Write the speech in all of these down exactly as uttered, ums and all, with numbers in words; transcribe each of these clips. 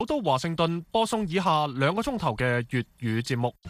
好到華盛頓播送以下兩個鐘頭嘅粵語節目。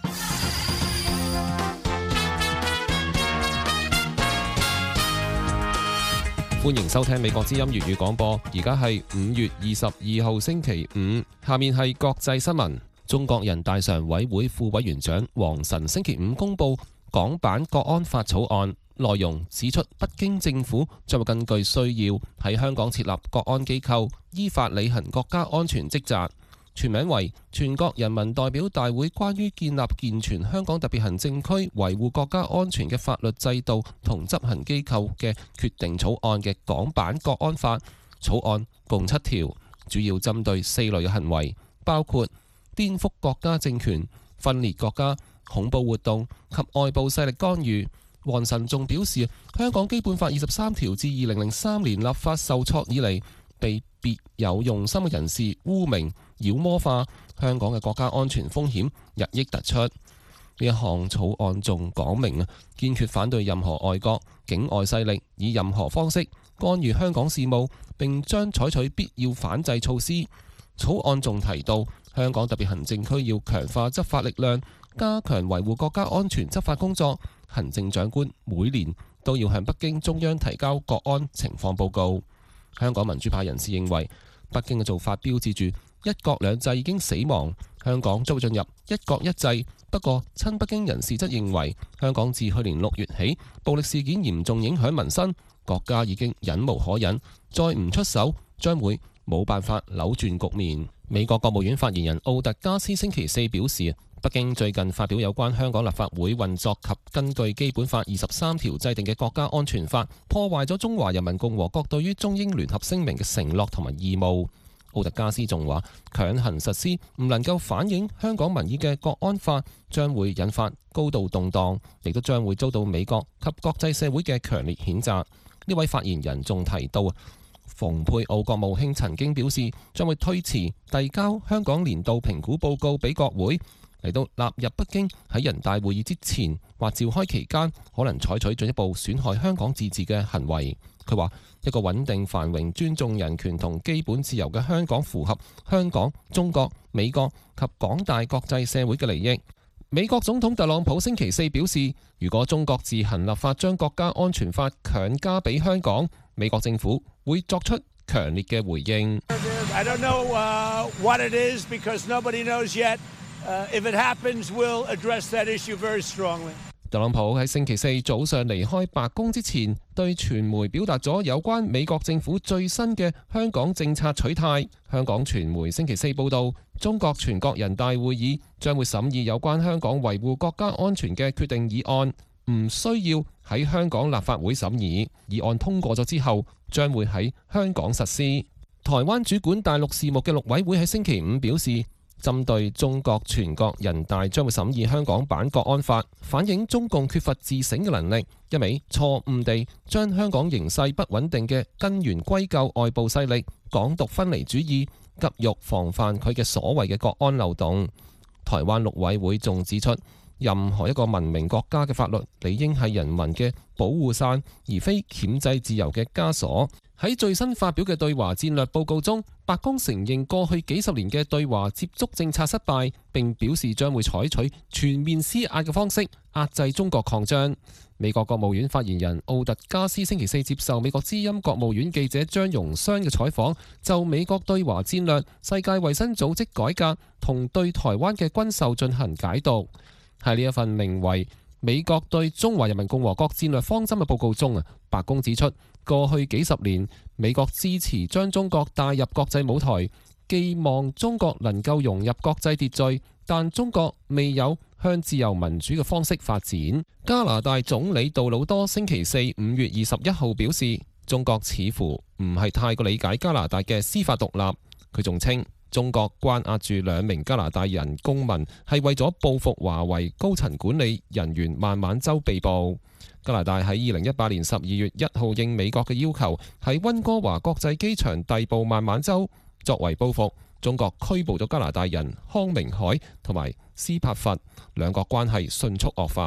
歡迎收聽美國之音粵語廣播，而家係五月二十二號星期五，下面係國際新聞。中國人大常委會副委員長王晨星期五公布港版國安法草案，內容指出北京政府將會根據需要喺香港設立國安機構，依法履行國家安全職責。全名為全國人民代表大會關於建立健全香港特別行政區維護國家安全嘅法律制度同執行機構嘅決定草案嘅港版國安法草案共七條，主要針對四類嘅行為，包括顛覆國家政權、分裂國家、恐怖活動及外部勢力干預。王晨仲表示，香港基本法二十三條自二零零三年立法受挫以嚟，被別有用心嘅人士污名妖魔化，香港嘅國家安全風險日益突出。呢一項草案仲講明啊，堅決反對任何外國境外勢力以任何方式干預香港事務，並將採取必要反制措施。草案仲提到，香港特別行政區要強化執法力量，加強維護國家安全執法工作。行政長官每年都要向北京中央提交國安情況報告。香港民主派人士認為，北京嘅做法標誌住一國兩制已經死亡，香港將會進入一國一制。不過，親北京人士則認為，香港自去年六月起，暴力事件嚴重影響民生，國家已經忍無可忍，再唔出手，將會冇辦法扭轉局面。美國國務院發言人奧特加斯星期四表示，北京最近發表有關香港立法會運作及根據基本法二十三條制定嘅國家安全法，破壞咗中華人民共和國對於中英聯合聲明嘅承諾同埋義務。奧特加斯仲話，強行實施唔能夠反映香港民意嘅國安法，將會引發高度動盪，亦都將會遭到美國及國際社會嘅強烈譴責。呢位發言人仲提到，蓬佩奧國務卿曾經表示，將會推遲遞交香港年度評估報告俾國會，嚟到納入北京喺人大會議之前或召開期間可能採取進一步損害香港自治嘅行為。佢話，一個穩定繁榮、尊重人權同基本自由嘅香港符合香港、中國、美國及廣大國際社會嘅利益。美國總統特朗普星期四表示，如果中國自行立法將國家安全法強加俾香港，美國政府會作出強烈嘅回應。 I don't know, uh, what it is because nobody knows yet. Uh, if it happens, we'll address that issue very strongly. 特朗普喺星期四早上離開白宮之前，對傳媒表達咗有關美國政府最新嘅香港政策取態。香港傳媒星期四報道，中國全國人大會議將會審議有關香港維護國家安全嘅決定議案，唔需要喺香港立法會審議。議案通過咗之後，將會喺香港實施。台灣主管大陸事務嘅陸委會喺星期五表示，針對中國全國人大將會審議香港版國安法，反映中共缺乏自省嘅能力，一味錯誤地將香港形勢不穩定嘅根源歸咎外部勢力、港獨分離主義，急欲防範佢嘅所謂嘅國安漏洞。台灣陸委會仲指出，任何一個文明國家嘅法律理應係人民嘅保護傘，而非鉗制自由嘅枷鎖。喺最新發表嘅對華戰略報告中，白宮承認過去幾十年嘅對華接觸政策失敗，並表示將會採取全面施壓嘅方式壓制中國擴張。美國國務院發言人奧特加斯星期四接受美國之音國務院記者張榮湘嘅採訪，就美國對華戰略、世界衛生組織改革同對台灣嘅軍售進行解讀。喺呢一份名為《美國對中華人民共和國戰略方針》嘅報告中啊，白宮指出，過去幾十年，美國支持將中國帶入國際舞台，寄望中國能夠融入國際秩序，但中國未有向自由民主嘅方式發展。加拿大總理杜魯多星期四五月二十一號表示，中國似乎唔係太過理解加拿大嘅司法獨立。佢仲稱，中國關押住兩名加拿大人公民係為咗報復華為高層管理人員孟晚舟被捕。加拿大喺二零一八年十二月一號應美國嘅要求，喺溫哥華國際機場逮捕孟晚舟。作為報復，中國拘捕咗加拿大人康明凱同埋斯帕弗，兩國關係迅速惡化。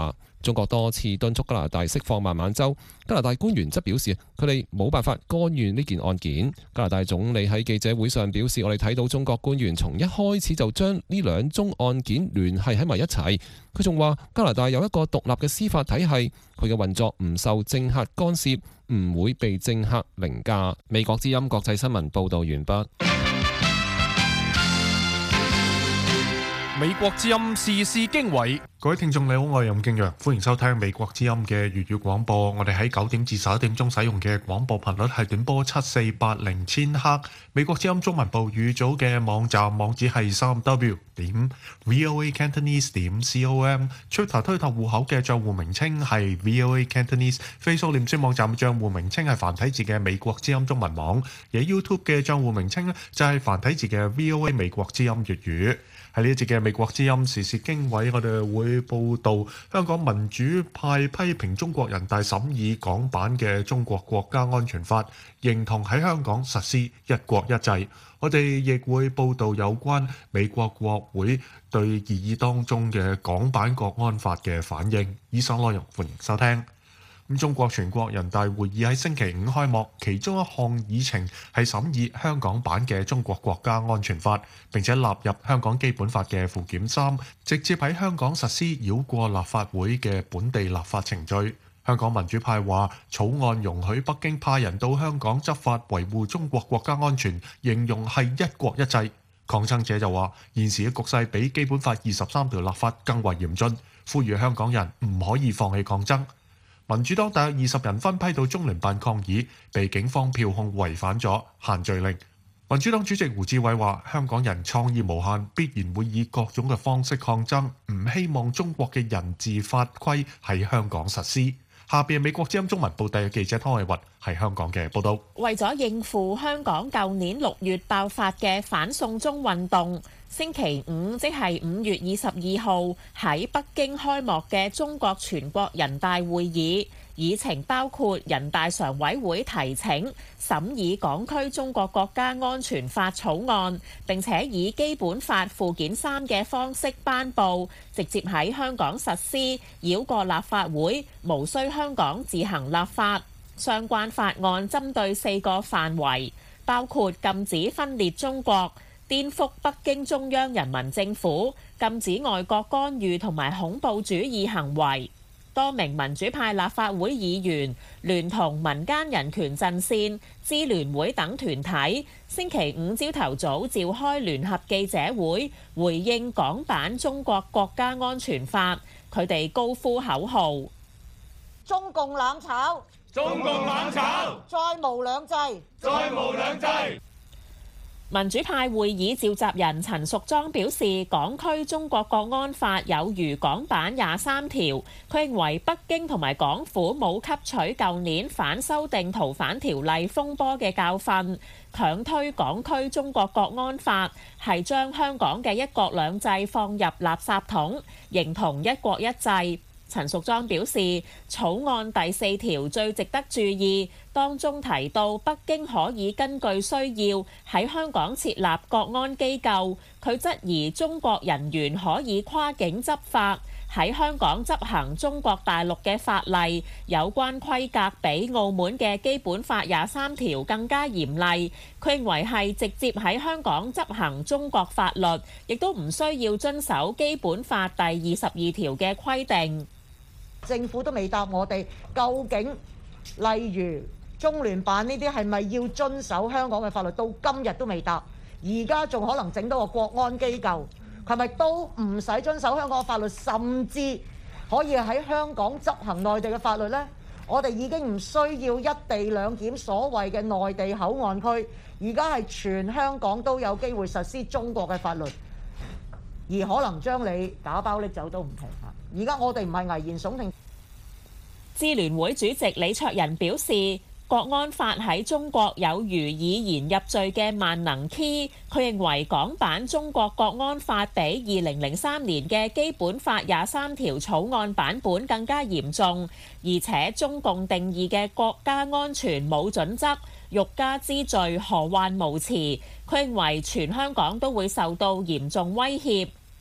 中國多次敦促加拿大釋放孟晚舟，加拿大官員則表示佢哋冇辦法干預呢件案件。加拿大總理喺記者會上表示，我哋睇到中國官員從一開始就將呢兩宗案件聯繫喺埋一齊。佢仲話加拿大有一個獨立嘅司法體系，佢嘅運作唔受政客干涉，唔會被政客凌駕。美國之音國際新聞報導完畢。 美國之音時事經緯， 各位聽眾你好，我係任敬陽，歡迎收聽美國之音嘅粵語廣播。我哋喺九點至十一點鐘使用嘅廣播頻率係短波七四八零千赫。美國之音中文部語組嘅網站網址係三 w 點 voa cantonese 點 com。Twitter 推特戶口嘅帳戶名稱係 voa cantonese。Facebook 臉書網站帳戶名稱係繁體字嘅美國之音中文網。而 YouTube 嘅帳戶名稱呢就係繁體字嘅 voa 美國之音粵語。喺呢一節嘅美國之音時事經緯，我哋會報道香港民主派批評中國人大審議港版嘅中國國家安全法，認同喺香港實施一國一制。我哋亦會報道有關美國國會對議議當中嘅港版國安法嘅反應。以上內容歡迎收聽。咁中國全國人大會議喺星期五開幕，其中一項議程係審議香港版嘅中國國家安全法，並且納入香港基本法嘅附件三，直接喺香港實施繞過立法會嘅本地立法程序。香港民主派話草案容許北京派人到香港執法維護中國國家安全，形容係一國一制。抗爭者就話現時嘅局勢比基本法二十三條立法更為嚴峻，呼籲香港人唔可以放棄抗爭。民主黨大約二十人分批到中聯辦抗議，被警方票控違反咗限聚令。民主黨主席胡志偉話：香港人創意無限，必然會以各種嘅方式抗爭，唔希望中國嘅人治法規喺香港實施。下邊美國之音中文報第記者湯偉雲喺香港嘅報導。 為咗應付香港舊年六月爆發嘅反送中運動，星期五即係五月二十二號喺北京開幕嘅中國全國人大會議，議程包括人大常委會提請審議港區中國國家安全法草案，並且以基本法附件三嘅方式頒布，直接喺香港實施，繞過立法會，無需香港自行立法。相關法案針對四個範圍，包括禁止分裂中國、顛覆北京中央人民政府、禁止外國干預同埋恐怖主義行為。多名民主派立法會議員聯同民間人權陣線、支聯會等團體，星期五朝頭早召開聯合記者會，回應港版中國國家安全法。佢哋高呼口號： 中共攬炒！ 中共攬炒！ 再無兩制！ 再無兩制！ 民主派會議召集人陳淑莊表示，港區中國國安法有如港版廿三條，佢認為北京同埋港府冇吸取舊年反修訂逃犯條例風波嘅教訓，強推港區中國國安法係將香港嘅一國兩制放入垃圾桶，形同一國一制。陳淑莊表示，草案第四條最值得注意，當中提到北京可以根據需要喺香港設立國安機構。佢質疑中國人員可以跨境執法，喺香港執行中國大陸嘅法例，有關規格比澳門嘅基本法廿三條更加嚴厲。佢認為係直接喺香港執行中國法律，亦都唔需要遵守基本法第二十二條嘅規定。 政府都未答我哋，究竟例如中聯辦呢啲係咪要遵守香港嘅法律？到今日都未答，而家仲可能整到個國安機構，係咪都唔使遵守香港嘅法律，甚至可以喺香港執行內地嘅法律呢？我哋已經唔需要一地兩檢所謂嘅內地口岸區，而家係全香港都有機會實施中國嘅法律，而可能將你打包拎走都唔同。而家我哋唔係危言聳聽。 支聯會主席李卓人表示，國安法喺中國有如以言入罪嘅萬能 key。佢認為港版中國國安法比二零零三年嘅基本法廿三條草案版本更加嚴重，而且中共定義嘅國家安全冇準則，欲加之罪何患無辭。佢認為全香港都會受到嚴重威脅。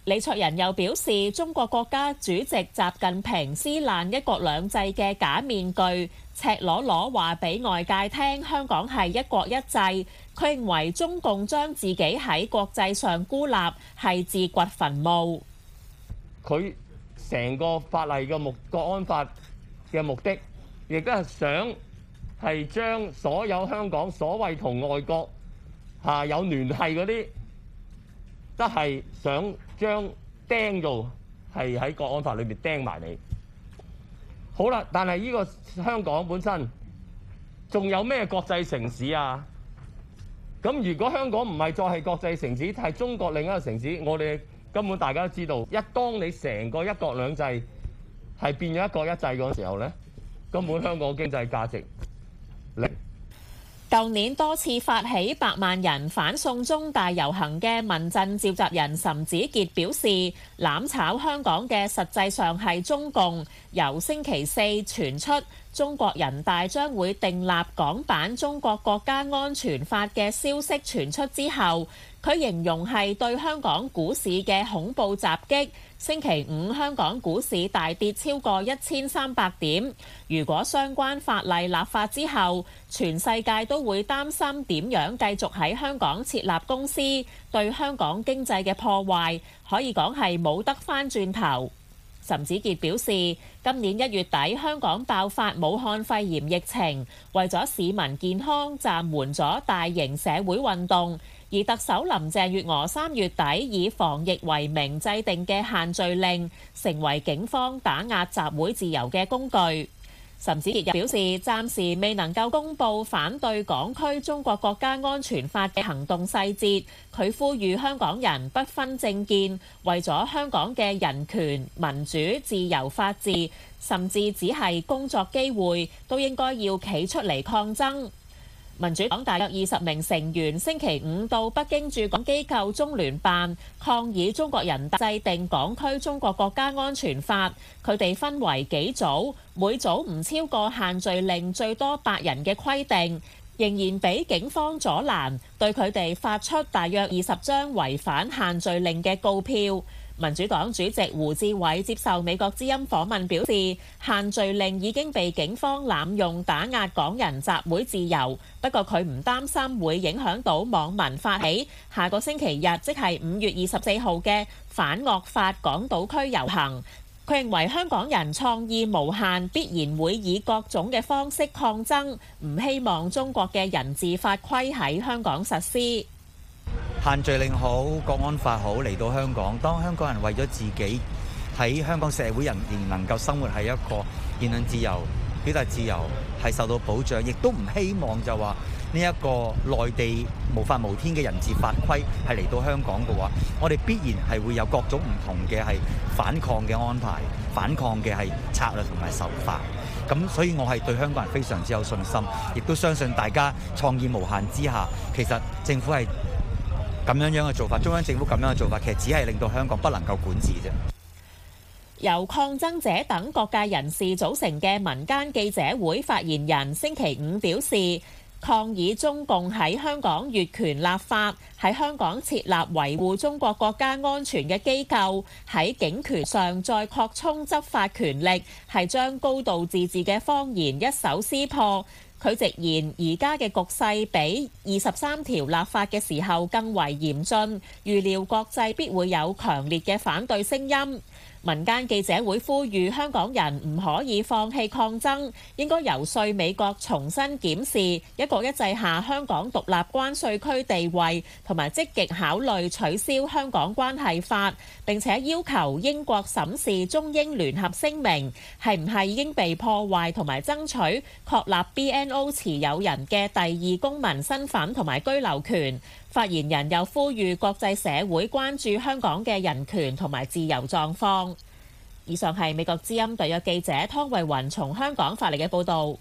李卓人又表示，中國國家主席習近平撕爛一國兩制嘅假面具，赤裸裸話俾外界聽香港係一國一制。佢認為中共將自己喺國際上孤立係自掘墳墓。 佢成個法例嘅目國安法嘅目的，亦都係想係將所有香港所謂同外國嚇有聯繫嗰啲，都係想將釘做係喺國安法裏面釘埋你。好啦，但係呢個香港本身仲有咩國際城市啊？咁如果香港唔係再係國際城市，係中國另一個城市，我哋根本大家都知道，一當你成個一國兩制係變咗一國一制嗰時候呢，根本香港經濟價值零。 舊年多次發起百萬人反送中大遊行嘅民陣召集人岑子傑表示，攬炒香港嘅實際上係中共。由星期四傳出中國人大將會訂立港版中國國家安全法嘅消息傳出之後，佢形容係對香港股市嘅恐怖襲擊。星期五香港股市大跌超過一千三百點。如果相關法例立法之後，全世界都會擔心點樣繼續喺香港設立公司，對香港經濟嘅破壞可以講係冇得返轉頭。岑子傑表示，今年一月底香港爆發武漢肺炎疫情，為咗市民健康暫緩咗大型社會運動，而特首林鄭月娥三月底以防疫為名制定嘅限聚令，成為警方打壓集會自由嘅工具。岑子傑又表示，暫時未能夠公布反對港區中國國家安全法嘅行動細節。佢呼籲香港人不分政見，為咗香港嘅人權、民主、自由、法治，甚至只係工作機會，都應該要企出嚟抗爭。民主黨大約二十名成員星期五到北京駐港機構中聯辦抗議中國人大制定港區中國國家安全法。佢哋分為幾組，每組唔超過限聚令最多八人嘅規定，仍然俾警方阻攔，對佢哋發出大約二十張違反限聚令嘅告票。民主黨主席胡志偉接受美國之音訪問表示，限聚令已經被警方濫用打壓港人集會自由，不過佢唔擔心會影響到網民發起下個星期日，即係五月二十四號嘅反惡法港島區遊行。佢認為香港人創意無限，必然會以各種嘅方式抗爭，唔希望中國嘅人治法規喺香港實施。 限聚令好，國安法好，嚟到香港，當香港人為咗自己喺香港社會人仍能夠生活喺一個言論自由、表達自由係受到保障，亦都唔希望就話呢一個內地無法無天嘅人治法規係嚟到香港嘅話，我哋必然係會有各種唔同嘅係反抗嘅安排、反抗嘅係策略同埋手法。咁所以我係對香港人非常之有信心，亦都相信大家創意無限之下，其實政府係咁樣樣嘅做法，中央政府咁樣嘅做法，其實只係令到香港不能夠管治啫。 由抗爭者等各界人士組成嘅民間記者會發言人星期五表示，抗議中共喺香港越權立法，喺香港設立維護中國國家安全嘅機構，喺警權上再擴充執法權力，係將高度自治嘅謊言一手撕破。佢直言，而家嘅局勢比二十三條立法嘅時候更為嚴峻，預料國際必會有強烈嘅反對聲音。民間記者會呼籲香港人唔可以放棄抗爭，應該遊說美國重新檢視一國一制下香港獨立關稅區地位，同埋積極考慮取消香港關係法，並且要求英國審視中英聯合聲明係唔係已經被破壞，同埋爭取確立 B N O 持有人嘅第二公民身份同埋居留權。發言人又呼籲國際社會關注香港嘅人權同埋自由狀況。以上係美國之音特約記者湯慧雲從香港發嚟嘅報導。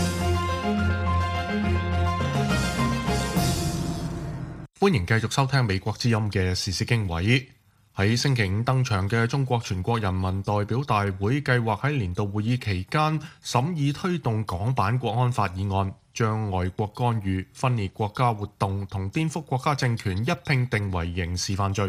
歡迎繼續收聽美國之音嘅時事經緯。喺星期五登場嘅中國全國人民代表大會計劃喺年度會議期間審議推動港版國安法議案，將外國干預、分裂國家活動同顛覆國家政權一併定為刑事犯罪。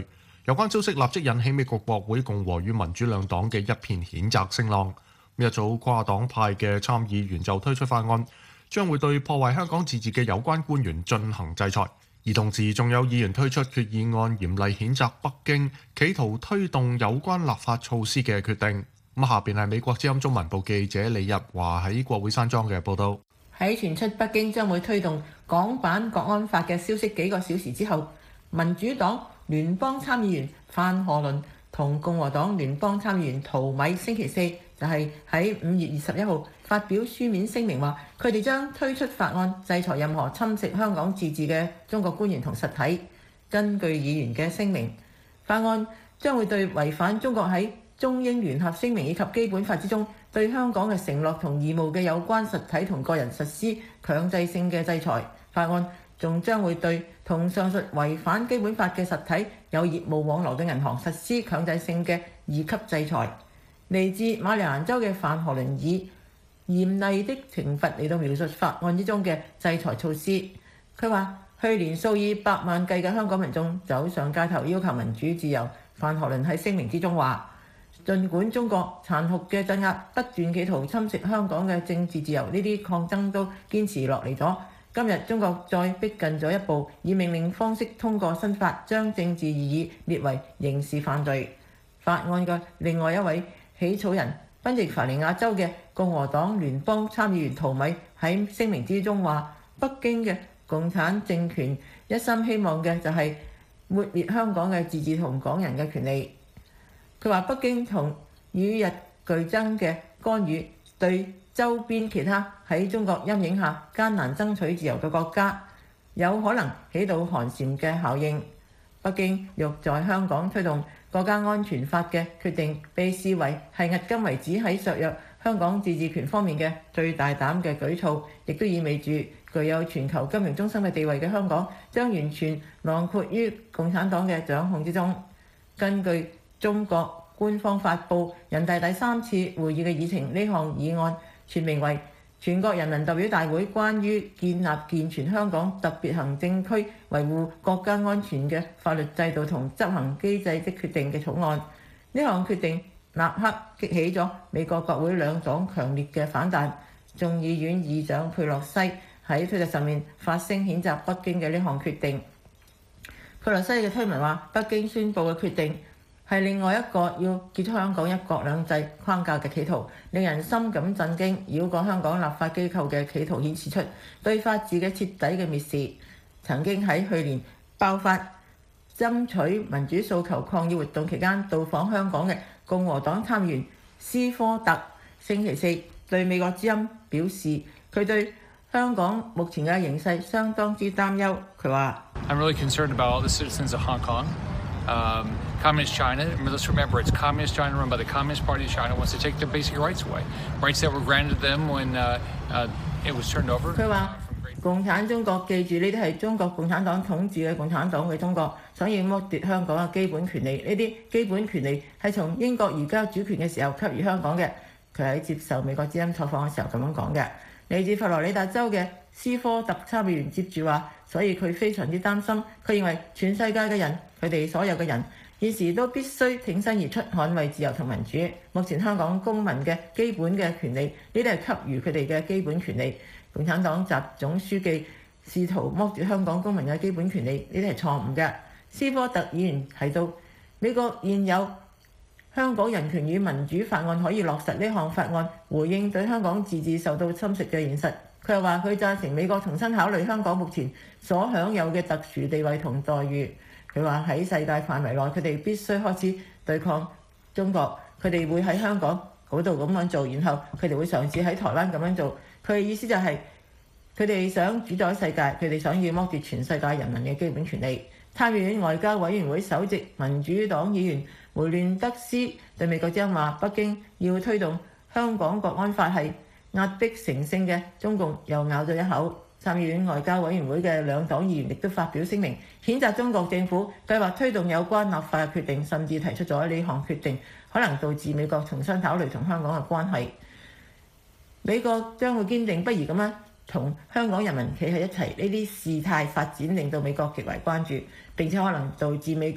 有關消息立即引起美國國會共和與民主兩黨嘅一片譴責聲浪。一組跨黨派嘅參議員就推出法案，將會對破壞香港自治嘅有關官員進行制裁。而同時仲有議員推出決議案，嚴厲譴責北京企圖推動有關立法措施嘅決定。咁下邊係美國之音中文部記者李日華喺國會山莊嘅報導。 喺傳出北京將會推動港版國安法嘅消息幾個小時之後，民主黨聯邦參議員范河倫同共和黨聯邦參議員陶米星期四就係喺五月二十一號發表書面聲明，話佢哋將推出法案制裁任何侵蝕香港自治嘅中國官員同實體。根據議員嘅聲明，法案將會對違反中國喺中英聯合聲明以及基本法之中對香港嘅承諾同義務嘅有關實體同個人實施強制性嘅制裁。法案仲將會對同上述違反基本法嘅實體有業務往來嘅銀行實施強制性嘅二級制裁。嚟自馬里蘭州嘅范河倫以嚴厲的懲罰嚟到描述法案之中嘅制裁措施。佢話：去年數以百萬計嘅香港民眾走上街頭要求民主自由。范河倫喺聲明之中話：儘管中國殘酷嘅鎮壓不斷企圖侵蝕香港嘅政治自由，呢啲抗爭都堅持落嚟咗。今日中國再逼近咗一步，以命令方式通過新法，將政治異議列為刑事犯罪。法案嘅另外一位起草人，賓夕法尼亞州嘅共和黨聯邦參議員陶米喺聲明之中話：北京嘅共產政權一心希望嘅就係抹滅香港嘅自治同港人嘅權利。佢話北京同與日俱增嘅干預，對周邊其他喺中國陰影下艱難爭取自由嘅國家，有可能起到寒蟬嘅效應。北京欲在香港推動國家安全法嘅決定，被視為係迄今為止喺削弱香港自治權方面嘅最大膽嘅舉措，亦都意味住具有全球金融中心嘅地位嘅香港將完全囊括於共產黨嘅掌控之中。根據中國官方發布人大第三次會議嘅議程，呢項議案全名為《全國人民代表大會關於建立健全香港特別行政區維護國家安全嘅法律制度同執行機制的決定》嘅草案。呢項決定立刻激起咗美國國會兩黨強烈嘅反彈。眾議院議長佩洛西喺推特上面發聲譴責北京嘅呢項決定。佩洛西嘅推文話：北京宣布嘅決定係另外一個要結束香港一國兩制框架嘅企圖，令人深感震驚。繞過香港立法機構嘅企圖顯示出對法治嘅徹底嘅蔑視。曾經喺去年爆發爭取民主訴求抗議活動期間到訪香港嘅共和黨參議員斯科特，星期四對美國之音表示，佢對香港目前嘅形勢相當之擔憂。佢話 ：I'm really concerned about all the citizens of Hong Kong. Um, Communist China, let's remember it's Communist China run by the Communist Party of China wants to take their basic rights away. Rights that were granted them when uh, uh, it was turned over. 佢話：共產中國記住呢啲係中國共產黨統治嘅共產黨嘅中國，所以剝奪香港嘅基本權利。呢啲基本權利係從英國移交主權嘅時候給予香港嘅。佢喺接受美國之音採訪嘅時候咁樣講嘅。嚟自佛羅里達州嘅斯科特參議員接住話，所以佢非常之擔心。佢認為全世界嘅人，佢哋所有嘅人現時都必須挺身而出，捍衛自由同民主。目前香港公民嘅基本嘅權利，呢啲係給予佢哋嘅基本權利。共產黨習總書記試圖剝奪香港公民嘅基本權利，呢啲係錯誤嘅。斯科特議員提到，美國現有香港人權與民主法案可以落實呢項法案，回應對香港自治受到侵蝕嘅現實。佢又話佢贊成美國重新考慮香港目前所享有嘅特殊地位同待遇。佢話喺世界範圍內，佢哋必須開始對抗中國。佢哋會喺香港嗰度咁樣做，然後佢哋會嘗試喺台灣咁樣做。佢嘅意思就係佢哋想主宰世界，佢哋想要剝奪全世界人民嘅基本權利。參議院外交委員會首席民主黨議員梅亂德斯對美國之音話：北京要推動香港國安法係壓迫成性嘅，中共又咬咗一口。參議院外交委員會嘅兩黨議員亦都發表聲明，譴責中國政府計劃推動有關立法嘅決定，甚至提出咗呢項決定可能導致美國重新考慮同香港嘅關係。美國將會堅定不移咁樣同香港人民企喺一齊。呢啲事態發展令到美國極為關注，並且可能導致美國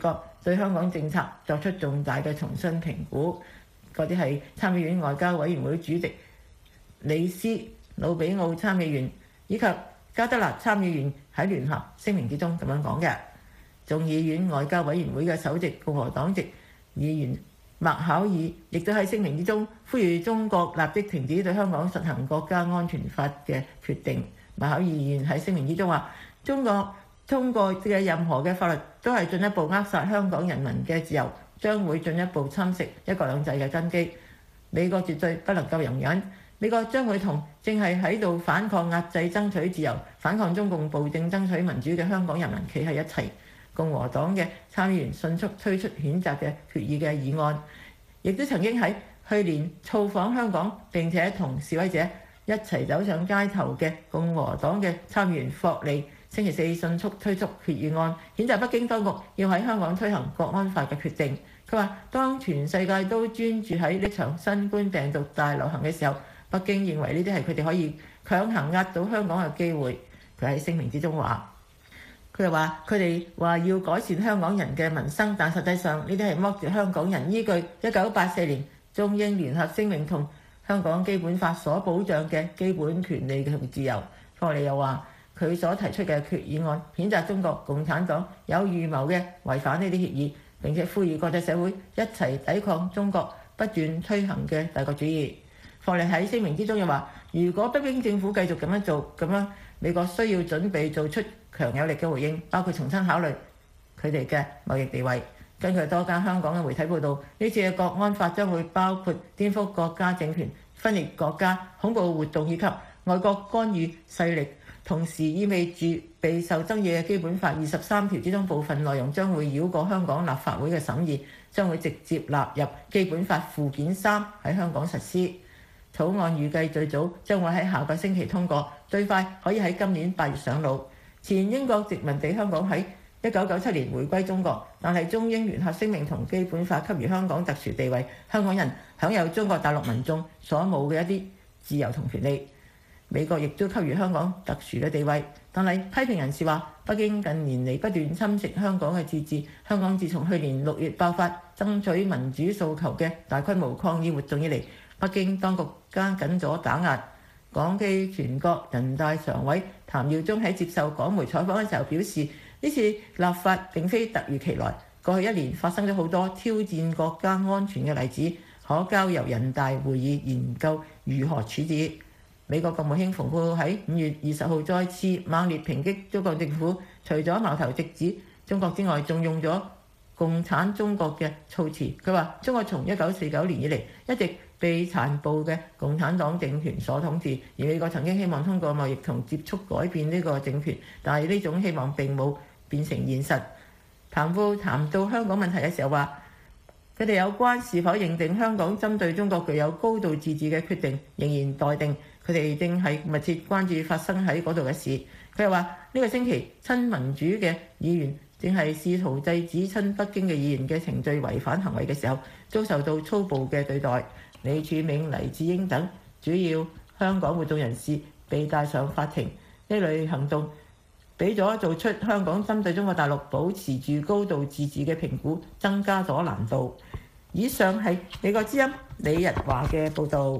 對香港政策作出重大嘅重新評估。嗰啲係參議院外交委員會主席李斯、魯比奧參議員以及加德納參議員喺聯合聲明之中咁樣講嘅。眾議院外交委員會嘅首席共和黨籍議員麥考爾亦都喺聲明之中呼籲中國立即停止對香港實行國家安全法嘅決定。麥考爾議員喺聲明之中話：中國通過嘅任何嘅法律都係進一步扼殺香港人民嘅自由，將會進一步侵蝕一國兩制嘅根基。美國絕對不能夠容忍，美國將會同正係喺度反抗壓制、爭取自由、反抗中共暴政、爭取民主嘅香港人民企喺一齊。共和黨嘅參議員迅速推出譴責嘅決議嘅議案，亦都曾經喺去年造訪香港並且同示威者一齊走上街頭嘅共和黨嘅參議員霍利，星期四迅速推出決議案，譴責北京當局要喺香港推行國安法嘅決定。佢話：當全世界都專注喺呢場新冠病毒大流行嘅時候，北京認為呢啲係佢哋可以強行壓倒香港嘅機會。佢喺聲明之中話。佢又話：佢哋話要改善香港人嘅民生，但實際上呢啲係剝奪香港人依據一九八四年中英聯合聲明同香港基本法所保障嘅基本權利同自由。霍利又話：佢所提出嘅決議案譴責中國共產黨有預謀嘅違反呢啲協議，並且呼籲國際社會一齊抵抗中國不斷推行嘅帝國主義。霍利喺聲明之中又話：如果北京政府繼續咁樣做，咁樣美國需要準備做出強有力嘅回應，包括重新考慮佢哋嘅貿易地位。根據多間香港嘅媒體報道，呢次嘅國安法將會包括顛覆國家政權、分裂國家、恐怖活動以及外國干預勢力，同時意味住備受爭議嘅基本法二十三條之中部分內容將會繞過香港立法會嘅審議，將會直接納入基本法附件三喺香港實施。草案預計最早將會喺下個星期通過，最快可以喺今年八月上路。前英國殖民地香港喺一九九七年回歸中國，但係中英聯合聲明同基本法給予香港特殊地位，香港人享有中國大陸民眾所冇嘅一啲自由同權利。美國亦都給予香港特殊嘅地位，但係批評人士話，北京近年嚟不斷侵蝕香港嘅自治。香港自從去年六月爆發爭取民主訴求嘅大規模抗議活動以嚟，北京當局加緊咗打壓。港基全國人大常委譚耀宗喺接受港媒採訪嘅時候表示，呢次立法並非突如其來，過去一年發生咗好多挑戰國家安全嘅例子，可交由人大會議研究如何處置。美國國務卿蓬佩奧喺五月二十號再次猛烈抨擊中國政府，除咗矛頭直指中國之外，仲用咗共產中國嘅措辭。佢話：中國從一九四九年以嚟一直被殘暴嘅共產黨政權所統治，而美國曾經希望通過貿易同接觸改變呢個政權，但係呢種希望並冇變成現實。彭布談到香港問題嘅時候話，佢哋有關是否認定香港針對中國具有高度自治嘅決定仍然待定，佢哋正係密切關注發生喺嗰度嘅事。佢又話呢個星期親民主嘅議員正係試圖制止親北京嘅議員嘅程序違反行為嘅時候，遭受到粗暴嘅對待。李柱銘、黎智英等主要香港活動人士被帶上法庭，呢類行動俾咗做出香港針對中國大陸保持住高度自治嘅評估增加咗難度。以上係美國之音李日華嘅報導。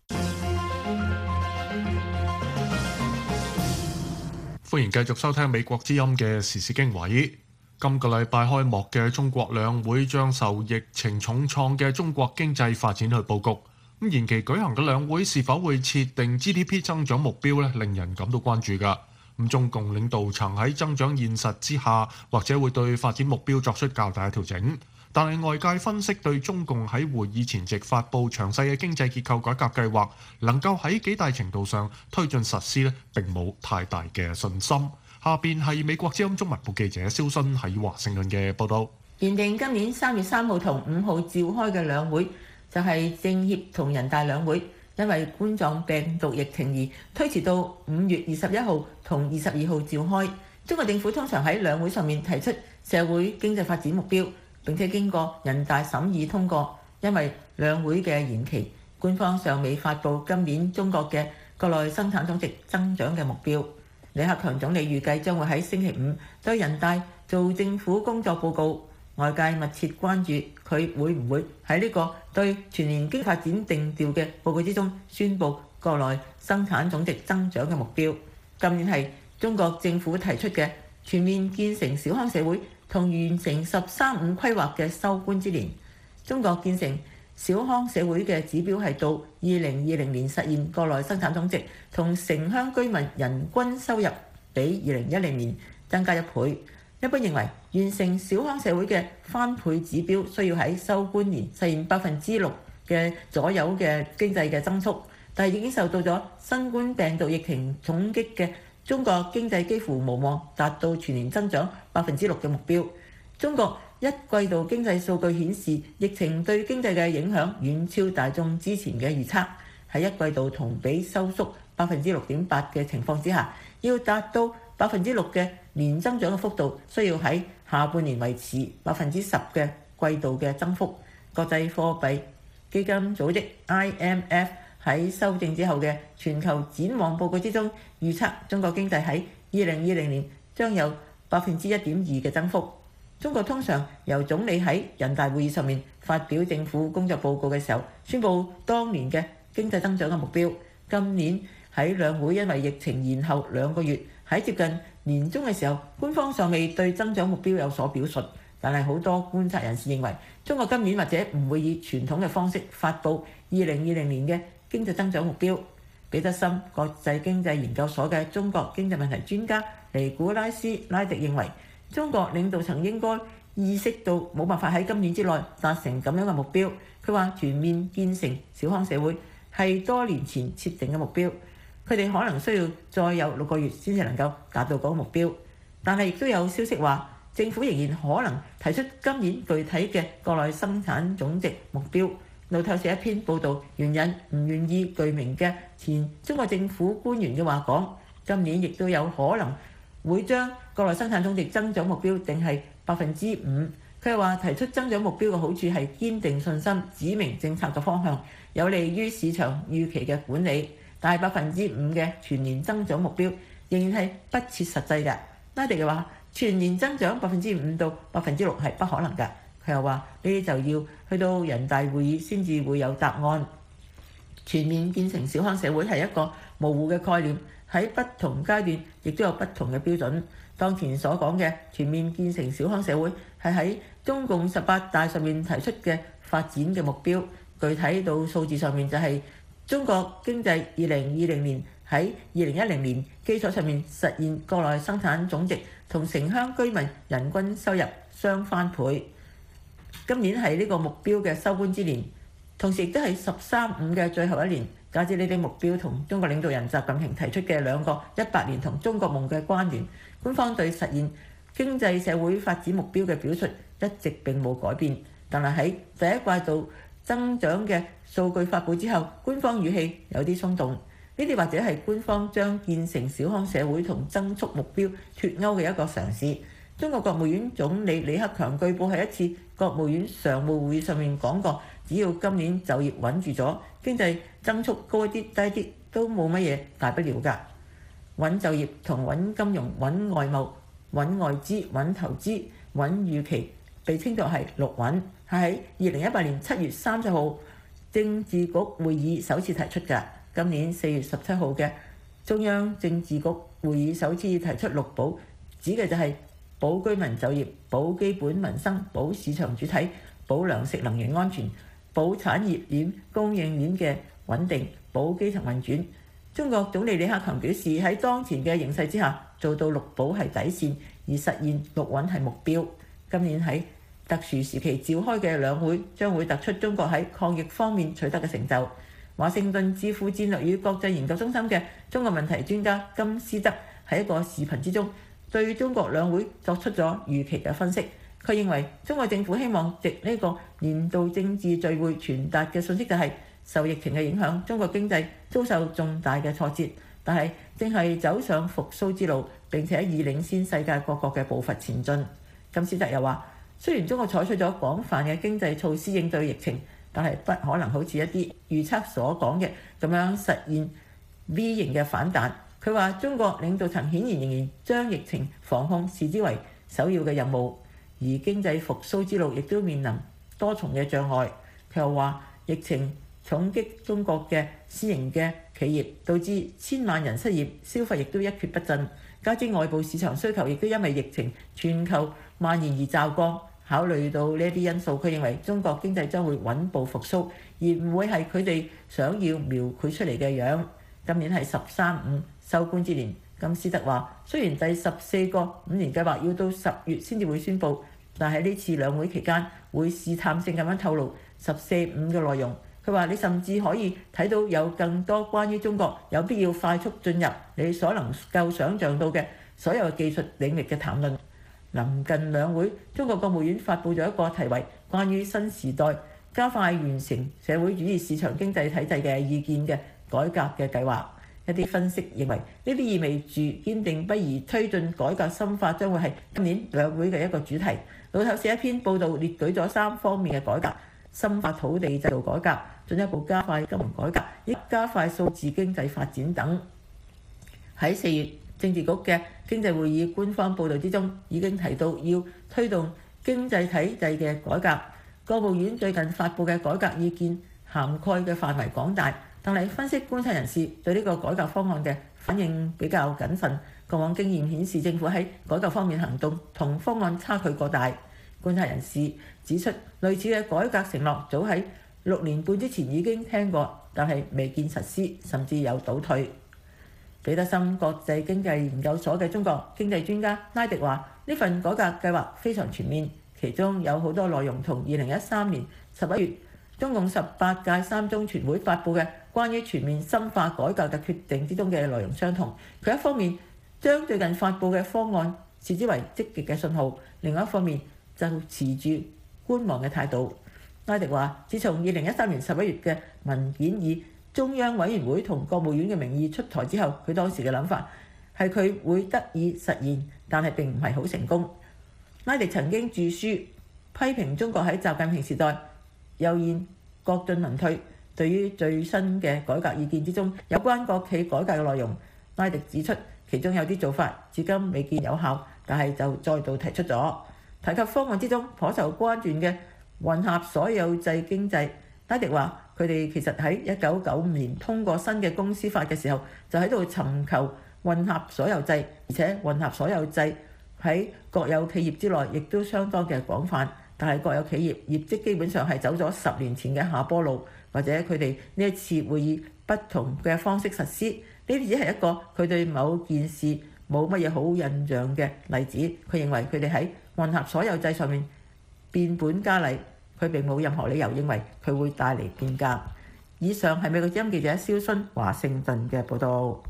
歡迎繼續收聽美國之音嘅時事經緯。今個禮拜開幕嘅中國兩會將受疫情重創嘅中國經濟發展去佈局。咁延期舉行嘅兩會是否會設定 G D P 增長目標呢？令人感到關注㗎。咁中共領導層喺增長現實之下，或者會對發展目標作出較大嘅調整。但係外界分析對中共喺會議前夕發布詳細嘅經濟結構改革計劃，能夠喺幾大程度上推進實施呢，並冇太大嘅信心。下邊係美國之音中文部記者蕭新喺華盛頓嘅報導。 原定今年三月三號同五號召開嘅兩會，就係政協同人大兩會，因為冠狀病毒疫情而推遲到五月二十一號同二十二號召開。中國政府通常喺兩會上面提出社會經濟發展目標，並且經過人大審議通過。因為兩會嘅延期，官方尚未發布今年中國嘅國內生產總值增長嘅目標。李克強總理預計將會喺星期五對人大做政府工作報告。 外界密切關注佢會唔會喺呢個對全年經濟發展定調嘅報告之中宣布國內生產總值增長嘅目標。今年係中國政府提出嘅全面建成小康社會同完成十三五規劃嘅收官之年。中國建成小康社會嘅指標係到二零二零年實現國內生產總值同城鄉居民人均收入比二零一零年增加一倍。一般認為，完成小康社會嘅翻倍指標需要喺收官年實現百分之六嘅左右嘅經濟嘅增速，但係已經受到咗新冠病毒疫情重擊嘅中國經濟幾乎無望達到全年增長百分之六嘅目標。中國一季度經濟數據顯示，疫情對經濟嘅影響遠超大眾之前嘅預測。喺一季度同比收縮百分之六點八嘅情況之下，要達到百分之六嘅年增長嘅幅度，需要喺下半年維持百分之十嘅季度嘅增幅。國際貨幣基金組織 I M F 喺修正之後嘅全球展望報告之中，預測中國經濟喺二零二零年將有百分之一點二嘅增幅。中國通常由總理喺人大會議上面發表政府工作報告嘅時候，宣布當年嘅經濟增長嘅目標。今年喺兩會因為疫情延後兩個月，喺接近年中嘅時候，官方尚未對增長目標有所表述，但係好多觀察人士認為，中國今年或者唔會以傳統嘅方式發布二零二零年嘅經濟增長目標。彼得森國際經濟研究所嘅中國經濟問題專家尼古拉斯拉迪認為，中國領導層應該意識到冇辦法喺今年之內達成咁樣嘅目標。佢話全面建成小康社會係多年前設定嘅目標，佢哋可能需要再有六個月先至能夠達到嗰個目標。但係亦都有消息話，政府仍然可能提出今年具體嘅國內生產總值目標。路透社一篇報導援引唔願意具名嘅前中國政府官員嘅話講，今年亦都有可能會將國內生產總值增長目標定係百分之五。佢係話提出增長目標嘅好處係堅定信心、指明政策嘅方向，有利於市場預期嘅管理。但係百分之五嘅全年增長目標仍然係不切實際嘅。拉迪嘅話，全年增長百分之五到百分之六係不可能嘅。佢又話呢啲就要去到人大會議先至會有答案。全面建成小康社會係一個模糊嘅概念，喺不同階段亦都有不同嘅標準。當前所講嘅全面建成小康社會係喺中共十八大上面提出嘅發展嘅目標，具體到數字上面就係中國經濟二零二零年喺二零一零年基礎上面實現國內生產總值同城鄉居民人均收入雙翻倍。今年係呢個目標嘅收官之年，同時亦都係十三五嘅最後一年。假設呢啲目標同中國領導人習近平提出嘅兩個一百年同中國夢嘅關聯，官方對實現經濟社會發展目標嘅表述一直並冇改變。但係喺第一季度增長嘅數據發布之後，官方語氣有啲鬆動。呢啲或者係官方將建成小康社會同增速目標脫鈎嘅一個嘗試。中國國務院總理李克強據報喺一次國務院常務會議上面講過，只要今年就業穩住咗，經濟增速高一啲低啲都冇乜嘢大不了㗎。穩就業同穩金融、穩外貿、穩外資、穩投資、穩預期，被稱作係六穩，係喺二零一八年七月三十號政治局會議首次提出㗎。今年四月十七號嘅中央政治局會議首次提出六保，指嘅就係保居民就業、保基本民生、保市場主體、保糧食能源安全、保產業鏈供應鏈嘅穩定、保基層運轉。中國總理李克強表示，喺當前嘅形勢之下，做到六保係底線，而實現六穩係目標。今年喺特殊時期召開嘅兩會將會突出中國喺抗疫方面取得嘅成就。華盛頓智庫戰略與國際研究中心嘅中國問題專家金斯德喺一個視頻之中對中國兩會作出咗預期嘅分析。佢認為中國政府希望藉呢個年度政治聚會傳達嘅信息就係受疫情嘅影響，中國經濟遭受重大嘅挫折，但係正係走上復甦之路，並且以領先世界各國嘅步伐前進。金斯德又話，雖然中國採取咗廣泛嘅經濟措施應對疫情，但係不可能好似一啲預測所講嘅咁樣實現 V 型嘅反彈。佢話中國領導層顯然仍然將疫情防控視之為首要嘅任務。 而經濟復甦之路亦都面臨多重嘅障礙。佢又話，疫情重擊中國嘅私營嘅企業，導致千萬人失業，消費亦都一蹶不振。加之外部市場需求亦都因為疫情全球蔓延而驟降。考慮到呢啲因素，佢認為中國經濟將會穩步復甦，而唔會係佢哋想要描繪出嚟嘅樣。今年係十三五收官之年，金斯德話：雖然第十四個五年計劃要到十月先至會宣佈，但係呢次兩會期間會試探性咁樣透露十四五嘅內容。佢話：你甚至可以睇到有更多關於中國有必要快速進入你所能夠想像到嘅所有技術領域嘅談論。臨近兩會，中國國務院發布咗一個題為《關於新時代加快完成社會主義市場經濟體制嘅意見》嘅改革嘅計劃。一啲分析認為，呢啲意味住堅定不移推進改革深化將會係今年兩會嘅一個主題。路透社一篇報導列舉咗三方面嘅改革：深化土地制度改革、進一步加快金融改革，以及加快數字經濟發展等。喺四月，政治局嘅經濟會議官方報導之中已經提到要推動經濟體制嘅改革。國務院最近發布嘅改革意見涵蓋嘅範圍廣大，但係分析觀察人士對呢個改革方案嘅反應比較謹慎。過往經驗顯示，政府喺改革方面行動同方案差距過大。觀察人士指出，類似嘅改革承諾早喺六年半之前已經聽過，但係未見實施，甚至有倒退。彼得森國際經濟研究所嘅中國經濟專家拉迪話：呢份改革計劃非常全面，其中有好多內容同二零一三年十一月中共十八屆三中全會發布嘅關於全面深化改革嘅決定之中嘅內容相同。佢一方面將最近發布嘅方案視之為積極嘅信號，另外一方面就持住觀望嘅態度。拉迪話：自從二零一三年十一月嘅文件以中央委員會同國務院嘅名義出台之後，佢當時嘅諗法係佢會得以實現，但係並唔係好成功。拉迪曾經著書批評中國喺習近平時代悠然國進民退。對於最新嘅改革意見之中有關國企改革嘅內容，拉迪指出其中有啲做法至今未見有效，但係就再度提出咗。提及方案之中頗受關注嘅混合所有制經濟，拉迪話：佢哋其實喺一九九五年通過新嘅公司法嘅時候，就喺度尋求混合所有制，而且混合所有制喺國有企業之內亦都相當嘅廣泛。但係國有企業業績基本上係走咗十年前嘅下坡路，或者佢哋呢一次會以不同嘅方式實施。呢啲只係一個佢對某件事冇乜嘢好印象嘅例子。佢認為佢哋喺混合所有制上面變本加厲。佢並冇任何理由認為佢會帶嚟變革。以上係美國之音記者蕭薰華盛頓嘅報導。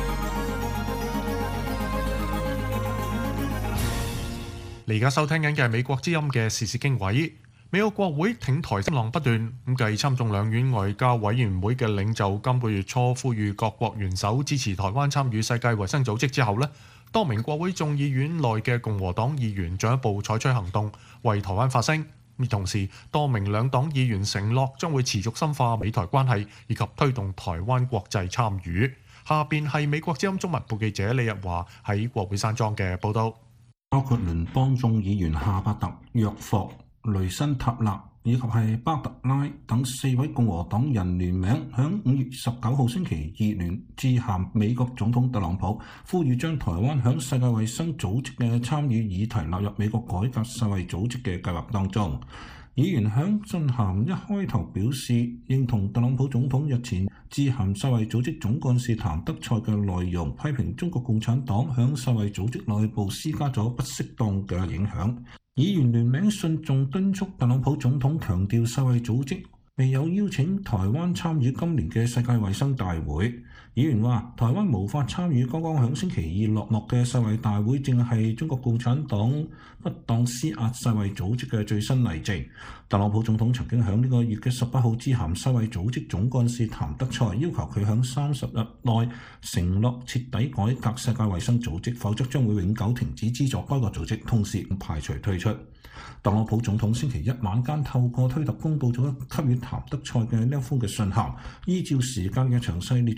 你而家收聽緊嘅係美國之音嘅時事經緯。美國國會挺台聲浪不斷，咁繼參眾兩院外交委員會嘅領袖今個月初呼籲各國元首支持台灣參與世界衛生組織之後呢，多名國會眾議院內嘅共和黨議員進一步採取行動，為台灣發聲。同時，多名兩黨議員承諾將會持續深化美台關係，以及推動台灣國際參與。下邊係美國之音中文部記者李日華喺國會山莊嘅報導。 包括聯邦眾議員夏伯特、約霍、雷森塔納以及係巴特拉等四位共和黨人聯名，響五月十九號星期二聯致函美國總統特朗普，呼籲將台灣響世界衛生組織嘅參與議題納入美國改革世衛組織嘅計劃當中。議員響信函一開頭表示認同特朗普總統日前致函世衛組織總幹事譚德塞嘅內容，批評中國共產黨響世衛組織內部施加咗不適當嘅影響。議員聯名信仲敦促特朗普總統強調世衛組織未有邀請台灣參與今年嘅世界衛生大會。議員話台灣無法參與剛剛響星期二落幕嘅世衛大會，正係中國共產黨不當施壓世衛組織嘅最新例證。特朗普總統曾經響呢個月嘅十八號致函世衛組織總幹事譚德塞，要求佢響三十日內承諾徹底改革世界衛生組織，否則將會永久停止資助該個組織，同時唔排除退出。特朗普總統星期一晚間透過推特公佈咗給予譚德塞嘅呢一封嘅信函，依照時間嘅詳細列出咗世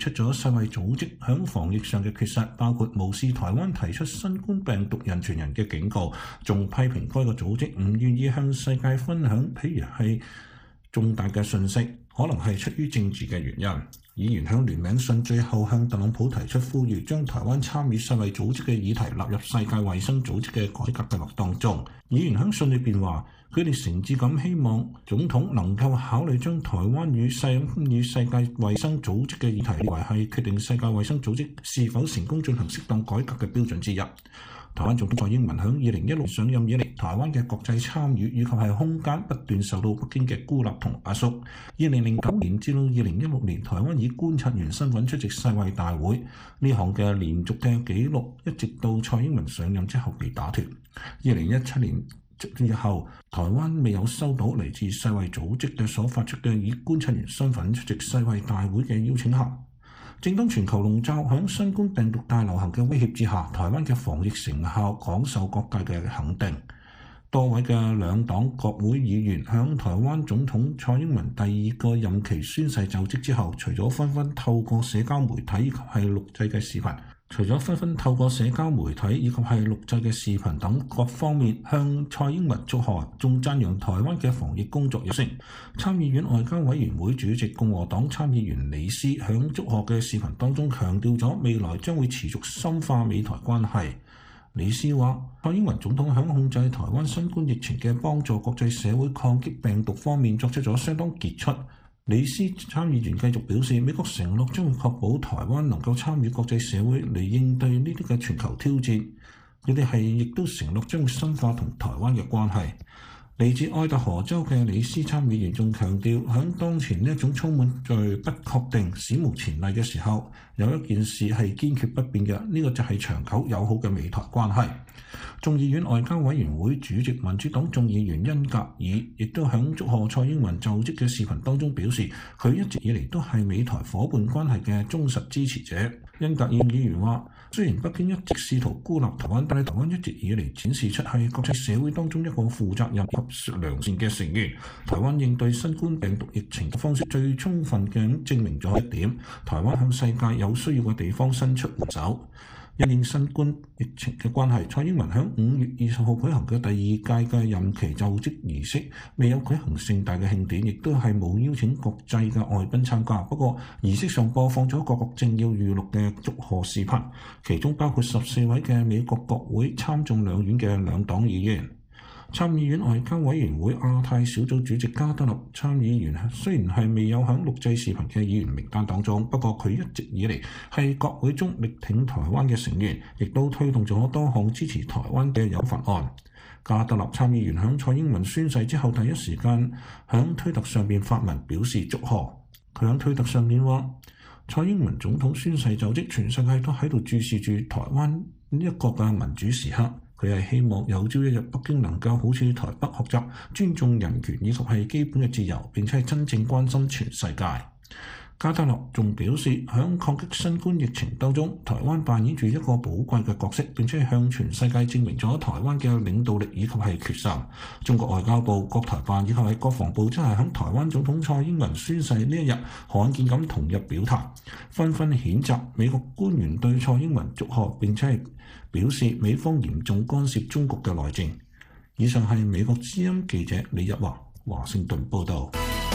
世衛組織響防疫上嘅缺失，包括無視台灣提出新冠病毒人傳人嘅警告，仲批評該個組織唔願意向世界分享，譬如係重大嘅訊息，可能係出於政治嘅原因。議員向聯名信最後向特朗普提出呼籲，將台灣參與世衛組織嘅議題納入世界衛生組織嘅改革計劃當中。議員喺信裏邊話，佢哋誠摯咁希望總統能夠考慮將台灣與世與世界衛生組織嘅議題列為係決定世界衛生組織是否成功進行適當改革嘅標準之一。台灣總統蔡英文響二零一六上任以嚟，台灣嘅國際參與以及係空間不斷受到北京嘅孤立同壓縮。二零零九年至到二零一六年，台灣以觀察員身份出席世衛大會，呢項嘅連續嘅紀錄一直到蔡英文上任之後被打斷。二零一七年之後，台灣未有收到嚟自世衛組織嘅所發出嘅以觀察員身份出席世衛大會嘅邀請函。正當全球籠罩響新冠病毒大流行嘅威脅之下，台灣嘅防疫成效廣受各界嘅肯定。多位嘅兩黨國會議員響台灣總統蔡英文第二個任期宣誓就職之後，除咗紛紛透過社交媒體以及係錄製嘅視頻，除咗紛紛透過社交媒體以及係錄製嘅視頻等各方面向蔡英文祝賀，仲讚揚台灣嘅防疫工作有成。參議院外交委員會主席共和黨參議員李斯響祝賀嘅視頻當中強調咗未來將會持續深化美台關係。李斯話：蔡英文總統響控制台灣新冠疫情嘅幫助國際社會抗擊病毒方面作出咗相當傑出。李斯參議員繼續表示，美國承諾將會確保台灣能夠參與國際社會嚟應對呢啲嘅全球挑戰。佢哋係亦都承諾將會深化同台灣嘅關係。嚟自愛達荷州嘅李斯參議員仲強調，喺當前呢一種充滿住不確定、史無前例嘅時候，有一件事係堅決不變嘅，呢、這個就係長久友好嘅美台關係。眾議院外交委員會主席民主黨眾議員恩格爾亦都喺祝賀蔡英文就職嘅視頻當中表示，佢一直以嚟都係美台夥伴關係嘅忠實支持者。恩格爾議員話：雖然北京一直試圖孤立台灣，但係台灣一直以嚟展示出係國際社會當中一個負責任及良善嘅成員。台灣應對新冠病毒疫情嘅方式最充分嘅證明咗一點，台灣向世界有需要嘅地方伸出援手。因應新冠疫情嘅關係，蔡英文喺五月二十號舉行嘅第二屆嘅任期就職儀式，未有舉行盛大嘅慶典，亦都係冇邀請國際嘅外賓參加。不過儀式上播放咗各國政要預錄嘅祝賀視頻，其中包括十四位嘅美國國會參眾兩院嘅兩黨議員。參議院外交委員會亞太小組主席加德納參議員雖然係未有喺錄製視頻嘅議員名單當中，不過佢一直以嚟係國會中力挺台灣嘅成員，亦都推動咗多項支持台灣嘅有法案。加德納參議員喺蔡英文宣誓之後第一時間喺推特上面發文表示祝賀。佢喺推特上面話：蔡英文總統宣誓就職，全世界都喺度注視住台灣呢一個嘅民主時刻。佢係希望有朝一日北京能夠好似台北學習尊重人權以及係基本嘅自由，並且係真正關心全世界。加德納仲表示，喺抗擊新冠疫情當中，台灣扮演住一個寶貴嘅角色，並且係向全世界證明咗台灣嘅領導力以及係決心。中國外交部、國台辦以及係國防部真係喺台灣總統蔡英文宣誓呢一日罕見咁同日表態，紛紛譴責美國官員對蔡英文祝賀，並且係表示美方嚴重干涉中國嘅內政。以上係美國之音記者李日華華盛頓報導。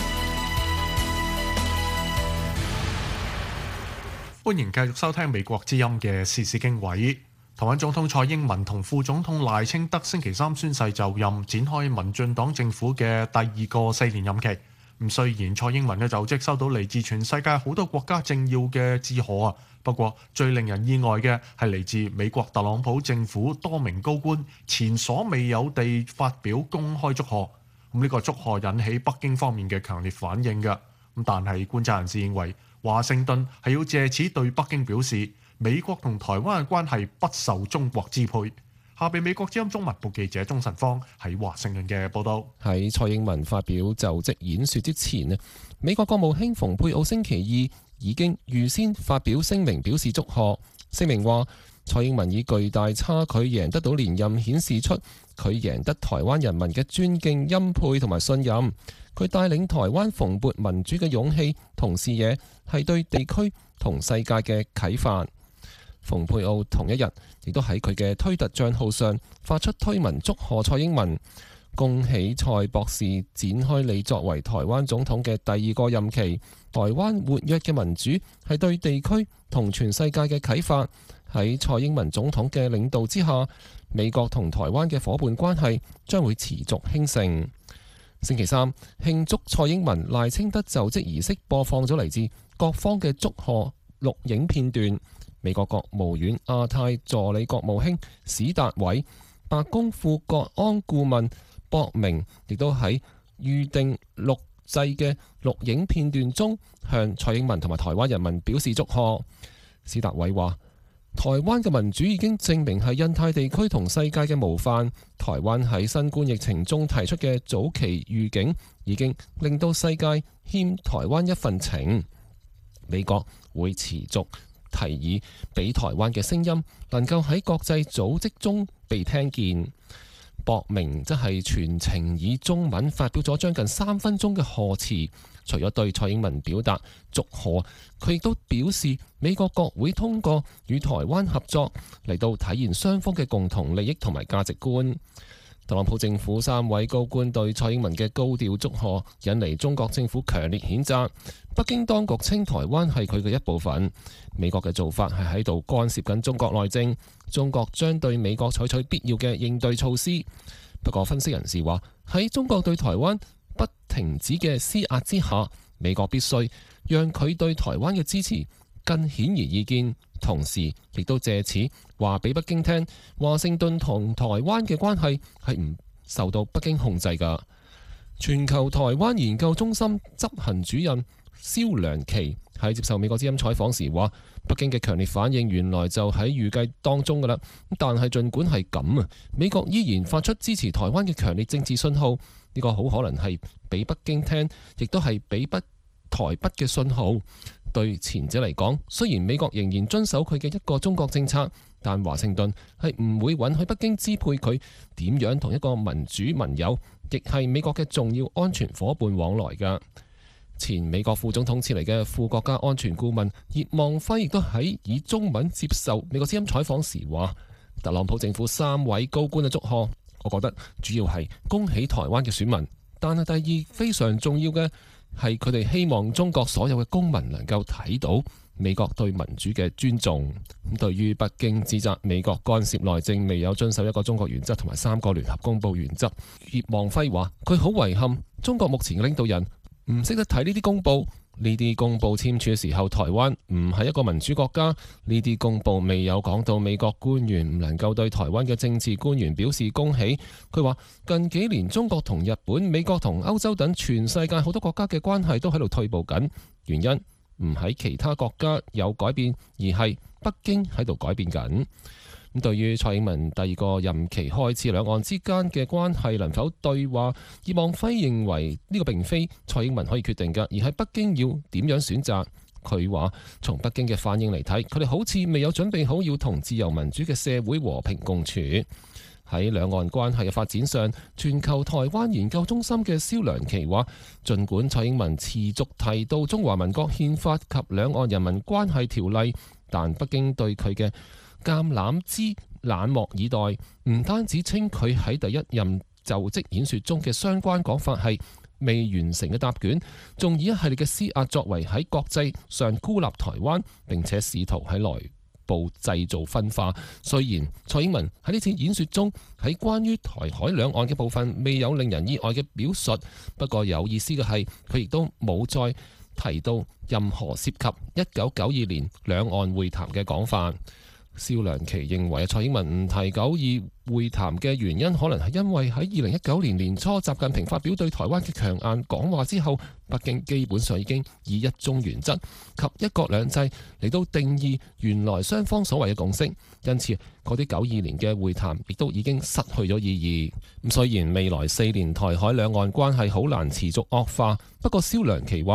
歡迎繼續收聽美國之音嘅時事經緯。台灣總統蔡英文同副總統賴清德星期三宣誓就任，展開民進黨政府嘅第二個四年任期。咁雖然蔡英文嘅就職收到嚟自全世界好多國家政要嘅致賀啊，不過最令人意外嘅係嚟自美國特朗普政府多名高官前所未有地發表公開祝賀。咁呢個祝賀引起北京方面嘅強烈反應嘅。咁但係觀察人士認為，華盛頓係要借此對北京表示，美國同台灣嘅關係不受中國支配。下邊美國之音中文部記者鍾晨芳喺華盛頓嘅報道。 喺蔡英文發表就職演說之前呢，美國國務卿蓬佩奧星期二已經預先發表聲明表示祝賀。聲明話， 蔡英文以巨大差距贏得到連任，顯示出佢贏得台灣人民嘅尊敬、欽佩同埋信任。佢帶領台灣蓬勃民主嘅勇氣同視野，係對地區同世界嘅啟發。蓬佩奧同一日亦都喺佢嘅推特帳號上發出推文祝賀蔡英文，恭喜蔡博士展開你作為台灣總統嘅第二個任期。台灣活躍嘅民主係對地區同全世界嘅啟發。喺蔡英文總統嘅領導之下，美國同台灣嘅伙伴關係將會持續興盛。星期三慶祝蔡英文賴清德就職儀式播放咗嚟自各方嘅祝賀錄影片段。美國國務院亞太助理國務卿史達偉、白宮副國安顧問博明亦都喺預定錄製嘅錄影片段中向蔡英文同埋台灣人民表示祝賀。史達偉話：台灣嘅民主已經證明係印太地區同世界嘅模範。台灣喺新冠疫情中提出嘅早期預警，已經令到世界欠台灣一份情。美國會持續提議俾台灣嘅聲音能夠喺國際組織中被聽見。博明則係全程以中文發表咗將近三分鐘嘅賀詞，除咗對蔡英文表達祝賀，佢亦都表示美國國會通過與台灣合作嚟到體現雙方嘅共同利益同埋價值觀。特朗普政府三位高官對蔡英文嘅高調祝賀引嚟中國政府強烈譴責。北京當局稱台灣係佢嘅一部分，美國嘅做法係喺度干涉緊中國內政，中國將對美國採取必要嘅應對措施。不過分析人士話，喺中國對台灣不停止嘅施壓之下，美國必須讓佢對台灣嘅支持更顯而易見，同時亦都借此話俾北京聽，華盛頓同台灣嘅關係係唔受到北京控制㗎。全球台灣研究中心執行主任蕭良琪喺接受美國之音採訪時話，北京嘅強烈反應原來就喺預計當中㗎啦。但係儘管係咁啊，美國依然發出支持台灣嘅強烈政治信號，呢個好可能係俾北京聽，亦都係俾北台北嘅信號。對前者嚟講，雖然美國仍然遵守佢嘅一個中國政策，但華盛頓係唔會允許北京支配佢點樣同一個民主盟友，亦係美國嘅重要安全夥伴往來㗎。前美國副總統辭嚟嘅副國家安全顧問葉望輝亦都喺以中文接受美國之音採訪時話，特朗普政府三位高官嘅祝賀，我覺得主要係恭喜台灣嘅選民，但係第二非常重要嘅係佢哋希望中國所有嘅公民能夠睇到美國對民主嘅尊重。咁對於北京指責美國干涉內政，未有遵守一個中國原則同埋三個聯合公佈原則，葉望輝話佢好遺憾，中國目前嘅領導人唔識得睇呢啲公佈，呢啲公佈簽署嘅時候，台灣唔係一個民主國家，呢啲公佈未有講到美國官員唔能夠對台灣嘅政治官員表示恭喜。佢話近幾年中國同日本、美國同歐洲等全世界好多國家嘅關係都喺度退步緊，原因唔喺其他國家有改變，而係北京喺度改變緊。咁對於蔡英文第二個任期開始，兩岸之間嘅關係能否對話，葉望輝認為呢個並非蔡英文可以決定嘅，而係北京要點樣選擇。佢話從北京嘅反應嚟睇，佢哋好似未有準備好要同自由民主嘅社會和平共處。喺兩岸關係嘅發展上，全球台灣研究中心嘅蕭良琪話，儘管蔡英文持續提到中華民國憲法及兩岸人民關係條例，但北京對佢嘅橄欖枝冷漠以待，唔單止稱佢喺第一任就職演說中嘅相關講法係未完成嘅答卷，仲以一系列嘅施壓作為喺國際上孤立台灣，並且試圖喺內部製造分化。雖然蔡英文喺呢次演說中喺關於台海兩岸嘅部分未有令人意外嘅表述，不過有意思嘅係佢亦都冇再提到任何涉及一九九二年兩岸會談嘅講法。蕭良琪認為蔡英文唔提九二會談嘅原因，可能係因為喺二零一九年年初習近平發表對台灣嘅強硬講話之後，北京基本上已經以一中原則及一國兩制嚟到定義原來雙方所謂嘅共識，因此嗰啲九二年嘅會談亦都已經失去咗意義。咁雖然未來四年台海兩岸關係好難持續惡化，不過蕭良琪話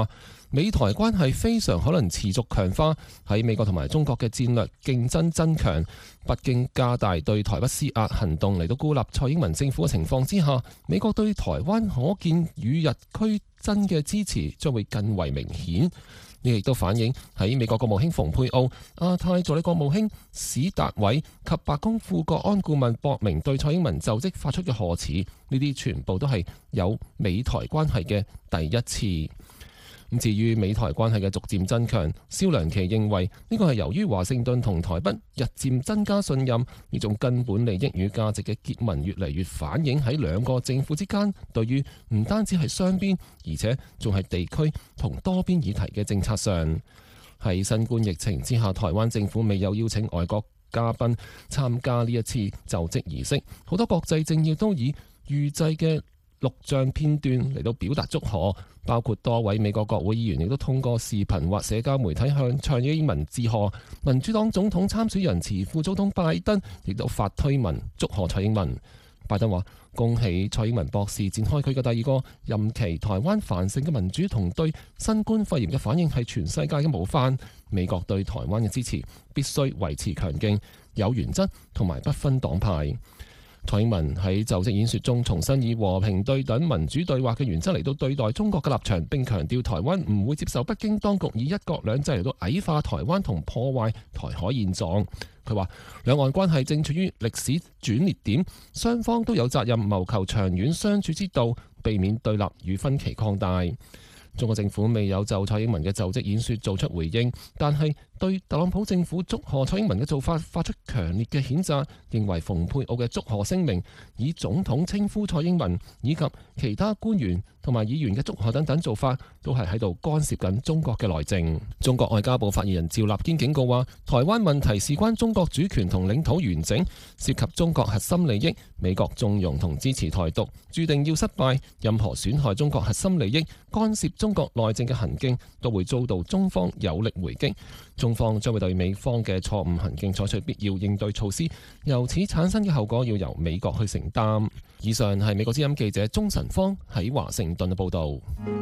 美台關係非常可能持續強化。喺美國同埋中國嘅戰略競爭增強，北京加大對台北施壓行動嚟到孤立蔡英文政府嘅情況之下，美國對台灣可見與日俱增嘅支持將會更為明顯。呢亦都反映喺美國國務卿蓬佩奧、亞太助理國務卿史達偉及白宮副國安顧問博明對蔡英文就職發出嘅賀詞，呢啲全部都係有美台關係嘅第一次。咁至於美台關係嘅逐漸增強，蕭良琪認為呢個係由於華盛頓同台北日漸增加信任，呢種根本利益與價值嘅結盟越嚟越反映喺兩個政府之間對於唔單止係雙邊，而且仲係地區同多邊議題嘅政策上。喺新冠疫情之下，台灣政府未有邀請外國嘉賓參加呢一次就職儀式，好多國際政要都以預製嘅錄像片段嚟到表達祝賀，包括多位美國國會議員亦都通過視頻或社交媒體向蔡英文致賀。民主黨總統參選人前副總統拜登亦都發推文祝賀蔡英文。拜登話：恭喜蔡英文博士展開佢嘅第二個任期，台灣繁盛嘅民主同對新冠肺炎嘅反應係全世界嘅模範。美國對台灣嘅支持必須維持強勁、有原則同埋不分黨派。蔡英文喺就職演說中重新以和平對等民主對話嘅原則嚟到對待中國嘅立場，並強調台灣唔會接受北京當局以一國兩制嚟到矮化台灣同破壞台海現狀。佢話兩岸關係正處於歷史轉捩點，雙方都有責任謀求長遠相處之道，避免對立與分歧擴大。中國政府未有就蔡英文嘅就職演說做出回應，但係對特朗普政府祝賀蔡英文嘅做法發出強烈嘅譴責，認為蓬佩奧嘅祝賀聲明以總統稱呼蔡英文以及其他官員同埋議員嘅祝賀等等做法，都係喺度干涉緊中國嘅內政。中國外交部發言人趙立堅警告話：台灣問題事關中國主權同領土完整，涉及中國核心利益，美國縱容同支持台獨，注定要失敗。任何損害中國核心利益、干涉中國內政嘅行徑，都會遭到中方有力回擊。中方將會對美方嘅錯誤行徑採取必要應對措施，由此產生嘅後果要由美國去承擔。以上係美國之音記者鍾晨芳喺華盛頓嘅報導。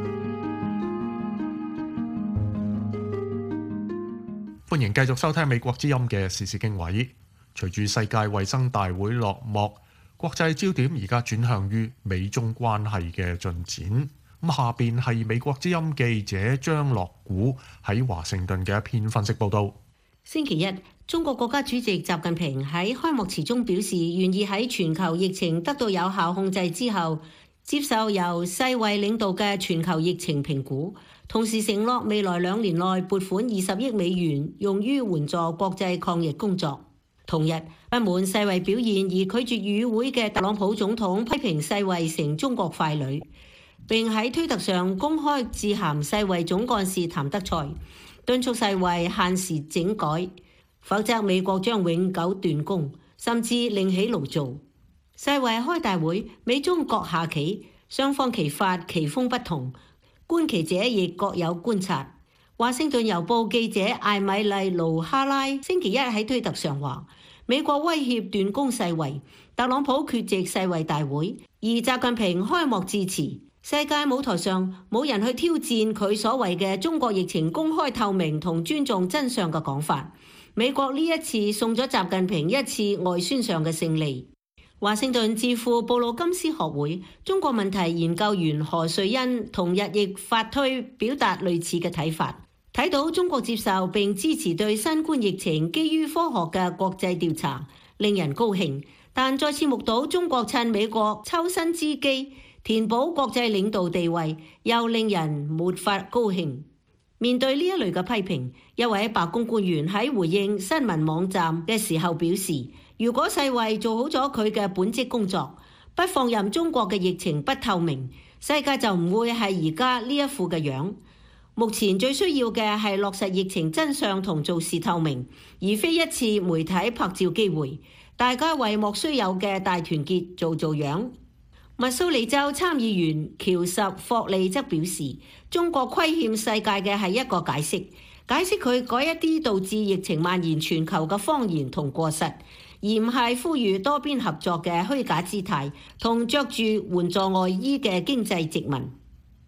歡迎繼續收聽美國之音嘅時事經緯。隨住世界衛生大會落幕，國際焦點而家轉向於美中關係嘅進展。咁下邊係美國之音記者張樂古喺華盛頓嘅一篇分析報導。 星期一，中國國家主席習近平喺開幕詞中表示，願意喺全球疫情得到有效控制之後，接受由世衛領導嘅全球疫情評估，同時承諾未來兩年內撥款二十億美元用於援助國際抗疫工作。同日，不滿世衛表現而拒絕與會嘅特朗普總統批評世衛成中國傀儡，並喺推特上公開致函世衛總幹事譚德塞，敦促世衛限時整改，否則美國將永久斷供，甚至另起爐灶。世衛開大會，美中各下棋，雙方棋法棋風不同，觀棋者亦各有觀察。華盛頓郵報記者艾米麗盧哈拉星期一喺推特上話：美國威脅斷供世衛，特朗普缺席世衛大會，而習近平開幕致辭。世界舞台上冇人去挑戰佢所謂嘅中國疫情公開透明同尊重真相嘅講法。美國呢一次送咗習近平一次外宣上嘅勝利。華盛頓智庫布魯金斯學會中國問題研究員何瑞恩同日亦發推表達類似嘅睇法，睇到中國接受並支持對新冠疫情基於科學嘅國際調查，令人高興，但再次目睹中國趁美國抽身之機填補國際領導地位，又令人沒法高興。面對呢一類嘅批評，一位白宮官員喺回應新聞網站嘅時候表示，如果世衛做好咗佢嘅本職工作，不放任中國嘅疫情不透明，世界就唔會係而家呢一副嘅樣。目前最需要嘅係落實疫情真相同做事透明，而非一次媒體拍照機會，大家為莫須有嘅大團結做做樣。密蘇里州參議員喬什霍利則表示，中國虧欠世界嘅係一個解釋，解釋佢嗰一啲導致疫情蔓延全球嘅謊言同過失，而唔係呼籲多邊合作嘅虛假姿態同着住援助外衣嘅經濟殖民。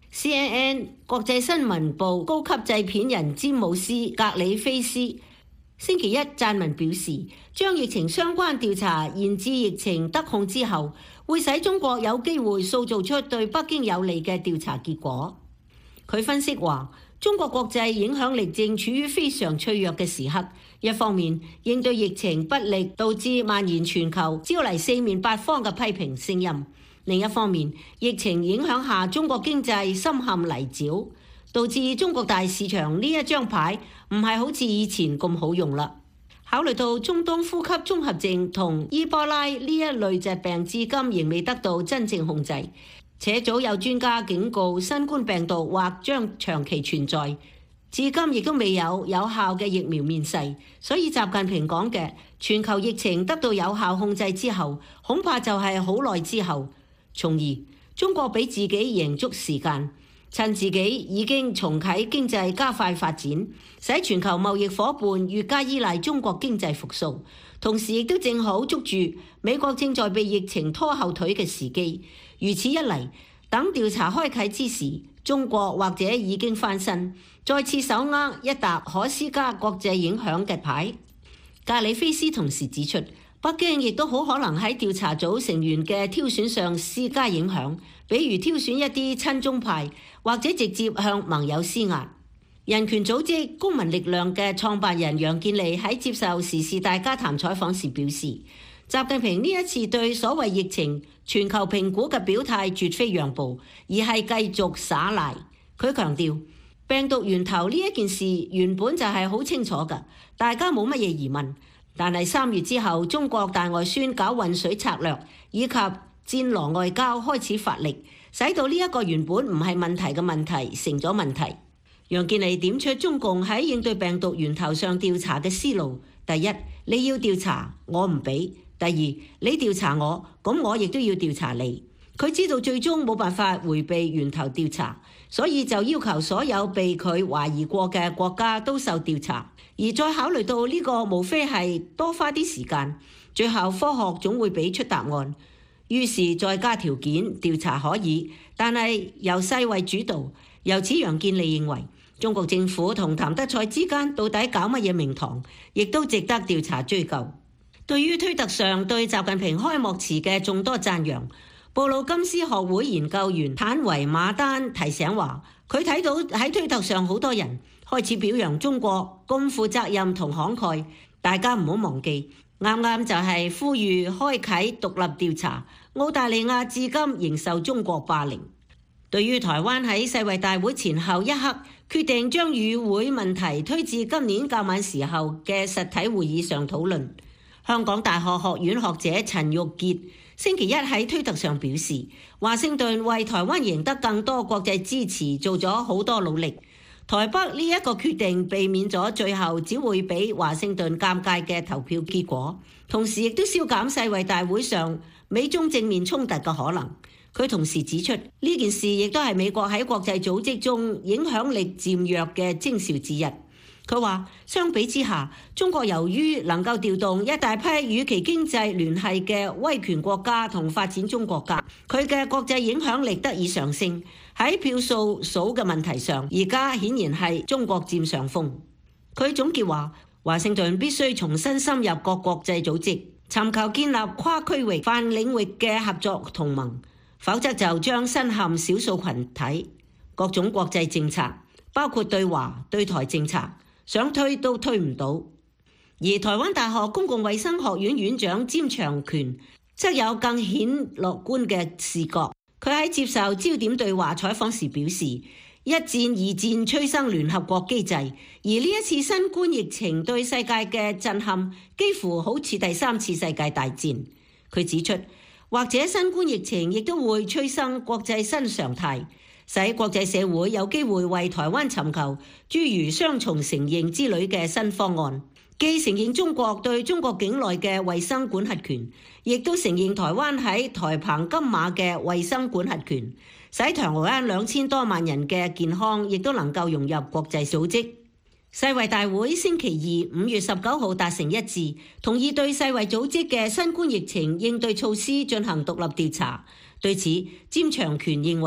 C N N 國際新聞部高級製片人詹姆斯·格里菲斯星期一撰文表示，將疫情相關調查延至疫情得控之後，會使中國有機會塑造出對北京有利嘅調查結果。佢分析話，中國國際影響力正處於非常脆弱嘅時刻，一方面應對疫情不力導致蔓延全球，招嚟四面八方嘅批評聲音；另一方面，疫情影響下中國經濟深陷泥沼，導致中國大市場呢一張牌唔係好似以前咁好用啦。考慮到中東呼吸綜合症同伊波拉呢一類疾病至今仍未得到真正控制，且早有專家警告新冠病毒或將長期存在，至今亦都未有有效嘅疫苗面世，所以習近平講嘅全球疫情得到有效控制之後，恐怕就係好耐之後，從而中國俾自己贏足時間，趁自己已經重啟經濟加快發展，使全球貿易夥伴越加依賴中國經濟復甦，同時亦都正好捉住美國正在被疫情拖後腿嘅時機。如此一嚟，等調查開啟之時，中國或者已經翻身，再次手握一沓可施加國際影響嘅牌。格里菲斯同時指出，北京亦都好可能喺調查組成員嘅挑選上施加影響，比如挑選一啲親中派，或者直接向盟友施壓。人權組織公民力量嘅創辦人楊健利喺接受時事大家談採訪時表示，習近平呢一次對所謂疫情全球評估嘅表態絕非讓步，而係繼續耍賴。佢強調，病毒源頭呢一件事原本就係好清楚㗎，大家冇乜嘢疑問。但係三月之後，中國大外宣搞混水策略以及戰狼外交開始發力，使到呢一個原本唔係問題嘅問題成咗問題。楊健利點出中共喺應對病毒源頭上調查嘅思路：第一，你要調查，我唔俾；第二，你調查我，咁我亦都要調查你。佢知道最終冇辦法迴避源頭調查，所以就要求所有被佢懷疑過嘅國家都受調查。而再考慮到呢個無非係多花啲時間，最後科學總會俾出答案。於是再加條件，調查可以，但係由世衛主導。由此楊健利認為，中國政府同譚德塞之間到底搞乜嘢名堂，亦都值得調查追究。對於推特上對習近平開幕詞嘅眾多讚揚，布魯金斯學會研究員坦維馬丹提醒話，佢睇到喺推特上好多人開始表揚中國咁負責任同慷慨，大家唔好忘記，啱啱就係呼籲開啟獨立調查。澳大利亞至今仍受中國霸凌。對於台灣喺世衛大會前後一刻決定將與會問題推至今年較晚時候嘅實體會議上討論，香港大學學院學者陳玉傑星期一喺推特上表示，華盛頓為台灣贏得更多國際支持做咗好多努力。台北呢一個決定避免咗最後只會俾華盛頓尷尬嘅投票結果，同時亦都消減世衛大會上美中正面衝突嘅可能。佢同時指出，呢件事亦都係美國喺國際組織中影響力漸弱嘅徵兆之一。佢話，相比之下，中國由於能夠調動一大批與其經濟聯繫嘅威權國家同發展中國家，佢嘅國際影響力得以上升。喺票數數嘅問題上，而家顯然係中國佔上風。佢總結話，華盛頓必須重新深入各國際組織，尋求建立跨區域、泛領域嘅合作同盟。否則就將身陷少數群體，各種國際政策，包括對華對台政策，想推都推唔到。而台灣大學公共衛生學院院長詹長權則有更顯樂觀嘅視覺。佢喺接受焦點對話採訪時表示，一戰二戰催生聯合國機制，而呢一次新冠疫情對世界嘅震撼幾乎好似第三次世界大戰。佢指出，或者新冠疫情亦都會催生國際新常態，使國際社會有機會為台灣尋求諸如雙重承認之類嘅新方案，既承認中國對中國境內嘅衛生管轄權，亦都承認台灣喺台澎金馬嘅衛生管轄權，使台灣兩千多萬人嘅健康亦都能夠融入國際組織。世衛大會星期二五月十九號達成一致，同意對世衛組織嘅新冠疫情應對措施進行獨立調查。對此，詹長權認為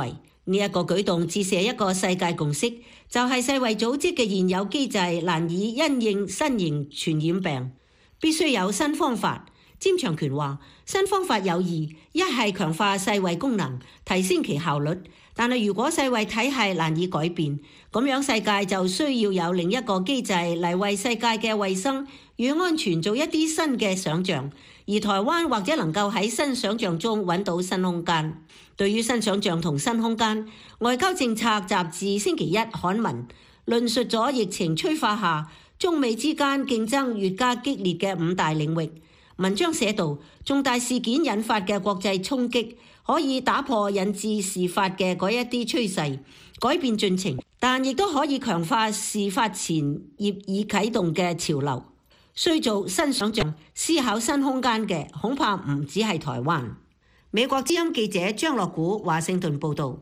呢一個舉動折射一個世界共識，就係世衛組織嘅現有機制難以因應新型傳染病，必須有新方法。詹長權話：新方法有二，一係強化世衛功能，提升其效率。但係如果世衛體系難以改變，咁樣世界就需要有另一個機制嚟為世界嘅衛生與安全做一啲新嘅想像。而台灣或者能夠喺新想像中揾到新空間。對於新想像同新空間，外交政策雜誌星期一刊文論述咗疫情催化下中美之間競爭越加激烈嘅五大領域。文章寫道，重大事件引發嘅國際衝擊可以打破引致事發嘅嗰一啲趨勢，改變進程，但亦都可以強化事發前業已啟動嘅潮流。需做新想像、思考新空間嘅，恐怕唔只係台灣。美國之音記者張樂古華盛頓報導。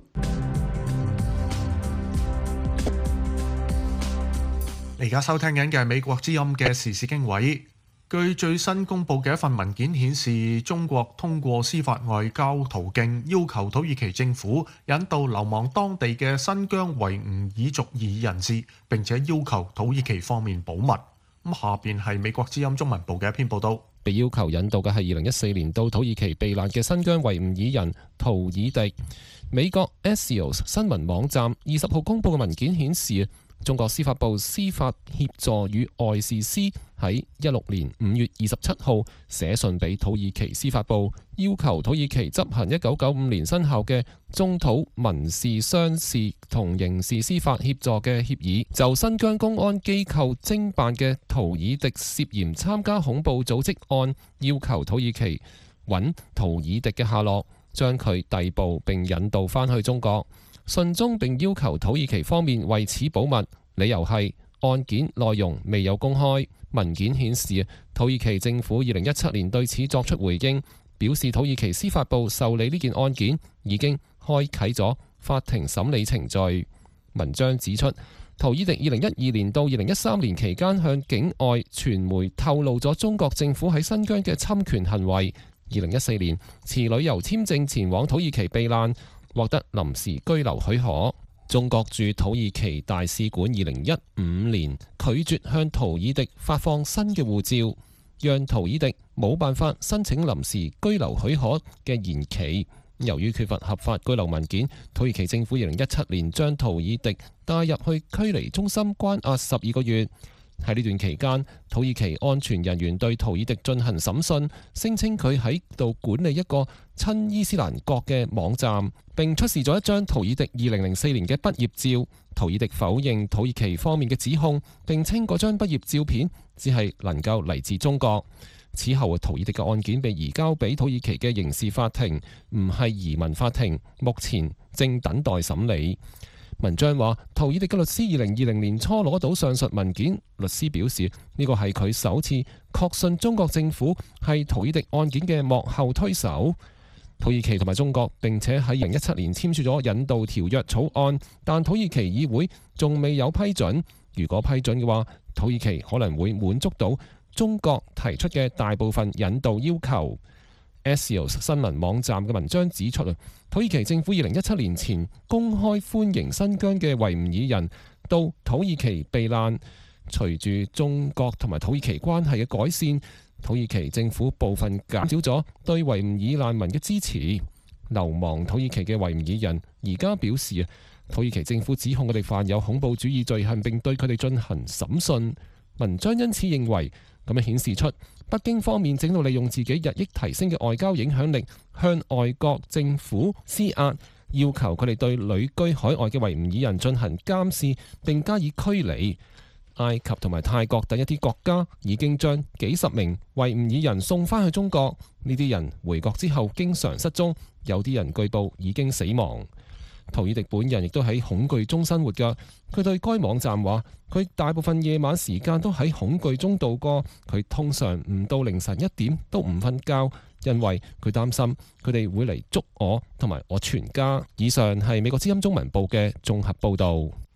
而家收聽緊嘅係美國之音嘅時事經緯。據最新公布嘅一份文件顯示，中國通過司法外交途徑要求土耳其政府引渡流亡當地嘅新疆維吾爾族異議人士，並且要求土耳其方面保密。咁下邊係美國之音中文部嘅一篇報道。 被要求引渡嘅係二零一四年到土耳其避難嘅新疆維吾爾人圖爾迪。美國 Axios 新聞網站二十號公佈嘅文件顯示，中國司法部司法協助與外事司喺一六年五月二十七號寫信俾土耳其司法部，要求土耳其執行一九九五年生效嘅中土民事商事同刑事司法協助嘅協議，就新疆公安機構偵辦嘅圖爾迪涉嫌參加恐怖組織案，要求土耳其揾圖爾迪嘅下落，將佢逮捕並引渡返去中國。信中並要求土耳其方面為此保密，理由係案件內容未有公開。文件顯示，土耳其政府二零一七年對此作出回應，表示土耳其司法部受理呢件案件已經開啟咗法庭審理程序。文章指出，圖爾迪二零一二年到二零一三年期間向境外傳媒透露咗中國政府喺新疆嘅侵權行為。二零一四年持旅遊簽證前往土耳其避難，獲得臨時居留許可。中國駐土耳其大使館二零一五年拒絕向圖爾迪發放新嘅護照，讓圖爾迪冇辦法申請臨時居留許可嘅延期。由於缺乏合法居留文件，土耳其政府二零一七年將圖爾迪帶入去驅離中心關押十二個月。喺呢段期間，土耳其安全人員對圖爾迪進行審訊，聲稱佢喺度管理一個親伊斯蘭國嘅網站，並出示咗一張圖爾迪二零零四年嘅畢業照。圖爾迪否認土耳其方面嘅指控，並稱嗰張畢業照片只係能夠嚟自中國。此後，圖爾迪嘅案件被移交俾土耳其嘅刑事法庭，唔係移民法庭，目前正等待審理。文章話，圖爾迪嘅律師二零二零年初攞到上述文件，律師表示呢個係佢首次確信中國政府係圖爾迪案件嘅幕後推手。土耳其同埋中國並且喺二零一七年簽署咗引渡條約草案，但土耳其議會仲未有批准。如果批准嘅話，土耳其可能會滿足到中國提出嘅大部分引渡要求。Axios 新聞網站嘅文章指出啊，土耳其政府二零一七年前公開歡迎新疆嘅維吾爾人到土耳其避難。隨住中國同埋土耳其關係嘅改善，土耳其政府部分減少咗對維吾爾難民嘅支持。流亡土耳其嘅維吾爾人而家表示啊，土耳其政府指控佢哋犯有恐怖主義罪行，並對佢哋進行審訊。文章因此認為，咁樣顯示出北京方面正喺度利用自己日益提升嘅外交影響力，向外國政府施壓，要求佢哋對旅居海外嘅維吾爾人進行監視並加以驅離。埃及同埋泰國等一啲國家已經將幾十名維吾爾人送返去中國，呢啲人回國之後經常失蹤，有啲人據報已經死亡。圖爾迪本人亦都喺恐懼中生活㗎，佢對該網站話：佢大部分夜晚時間都喺恐懼中度過，佢通常唔到凌晨一點都唔瞓覺，因為佢擔心佢哋會嚟捉我同埋我全家。以上係美國之音中文部嘅綜合報導。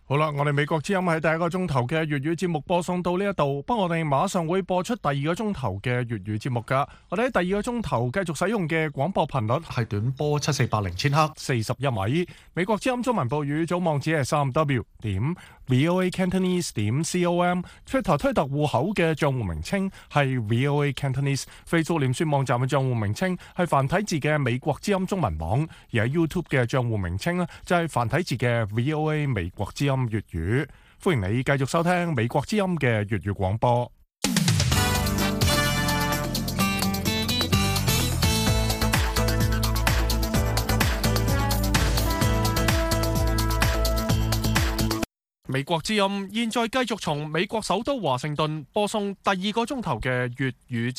好啦，我哋美國之音喺第一個鐘頭嘅粵語節目播送到呢一度，不過我哋馬上會播出第二個鐘頭嘅粵語節目噶。我哋喺第二個鐘頭繼續使用嘅廣播頻率係短波七四八零千赫， 四十一米。美國之音中文報語組網址係三 W 點 VOA Cantonese 點 com。Twitter 推特戶口嘅賬戶名稱係 VOA Cantonese。Facebook 臉書網站嘅賬戶名稱係繁體字嘅美國之音中文網，而喺 YouTube 嘅賬戶名稱呢就係繁體字嘅 VOA 美國之音粵語。歡迎你繼續收聽美國之音嘅粵語廣播。美國之音現在繼續從美國首都華盛頓播送第二個鐘頭嘅粵語。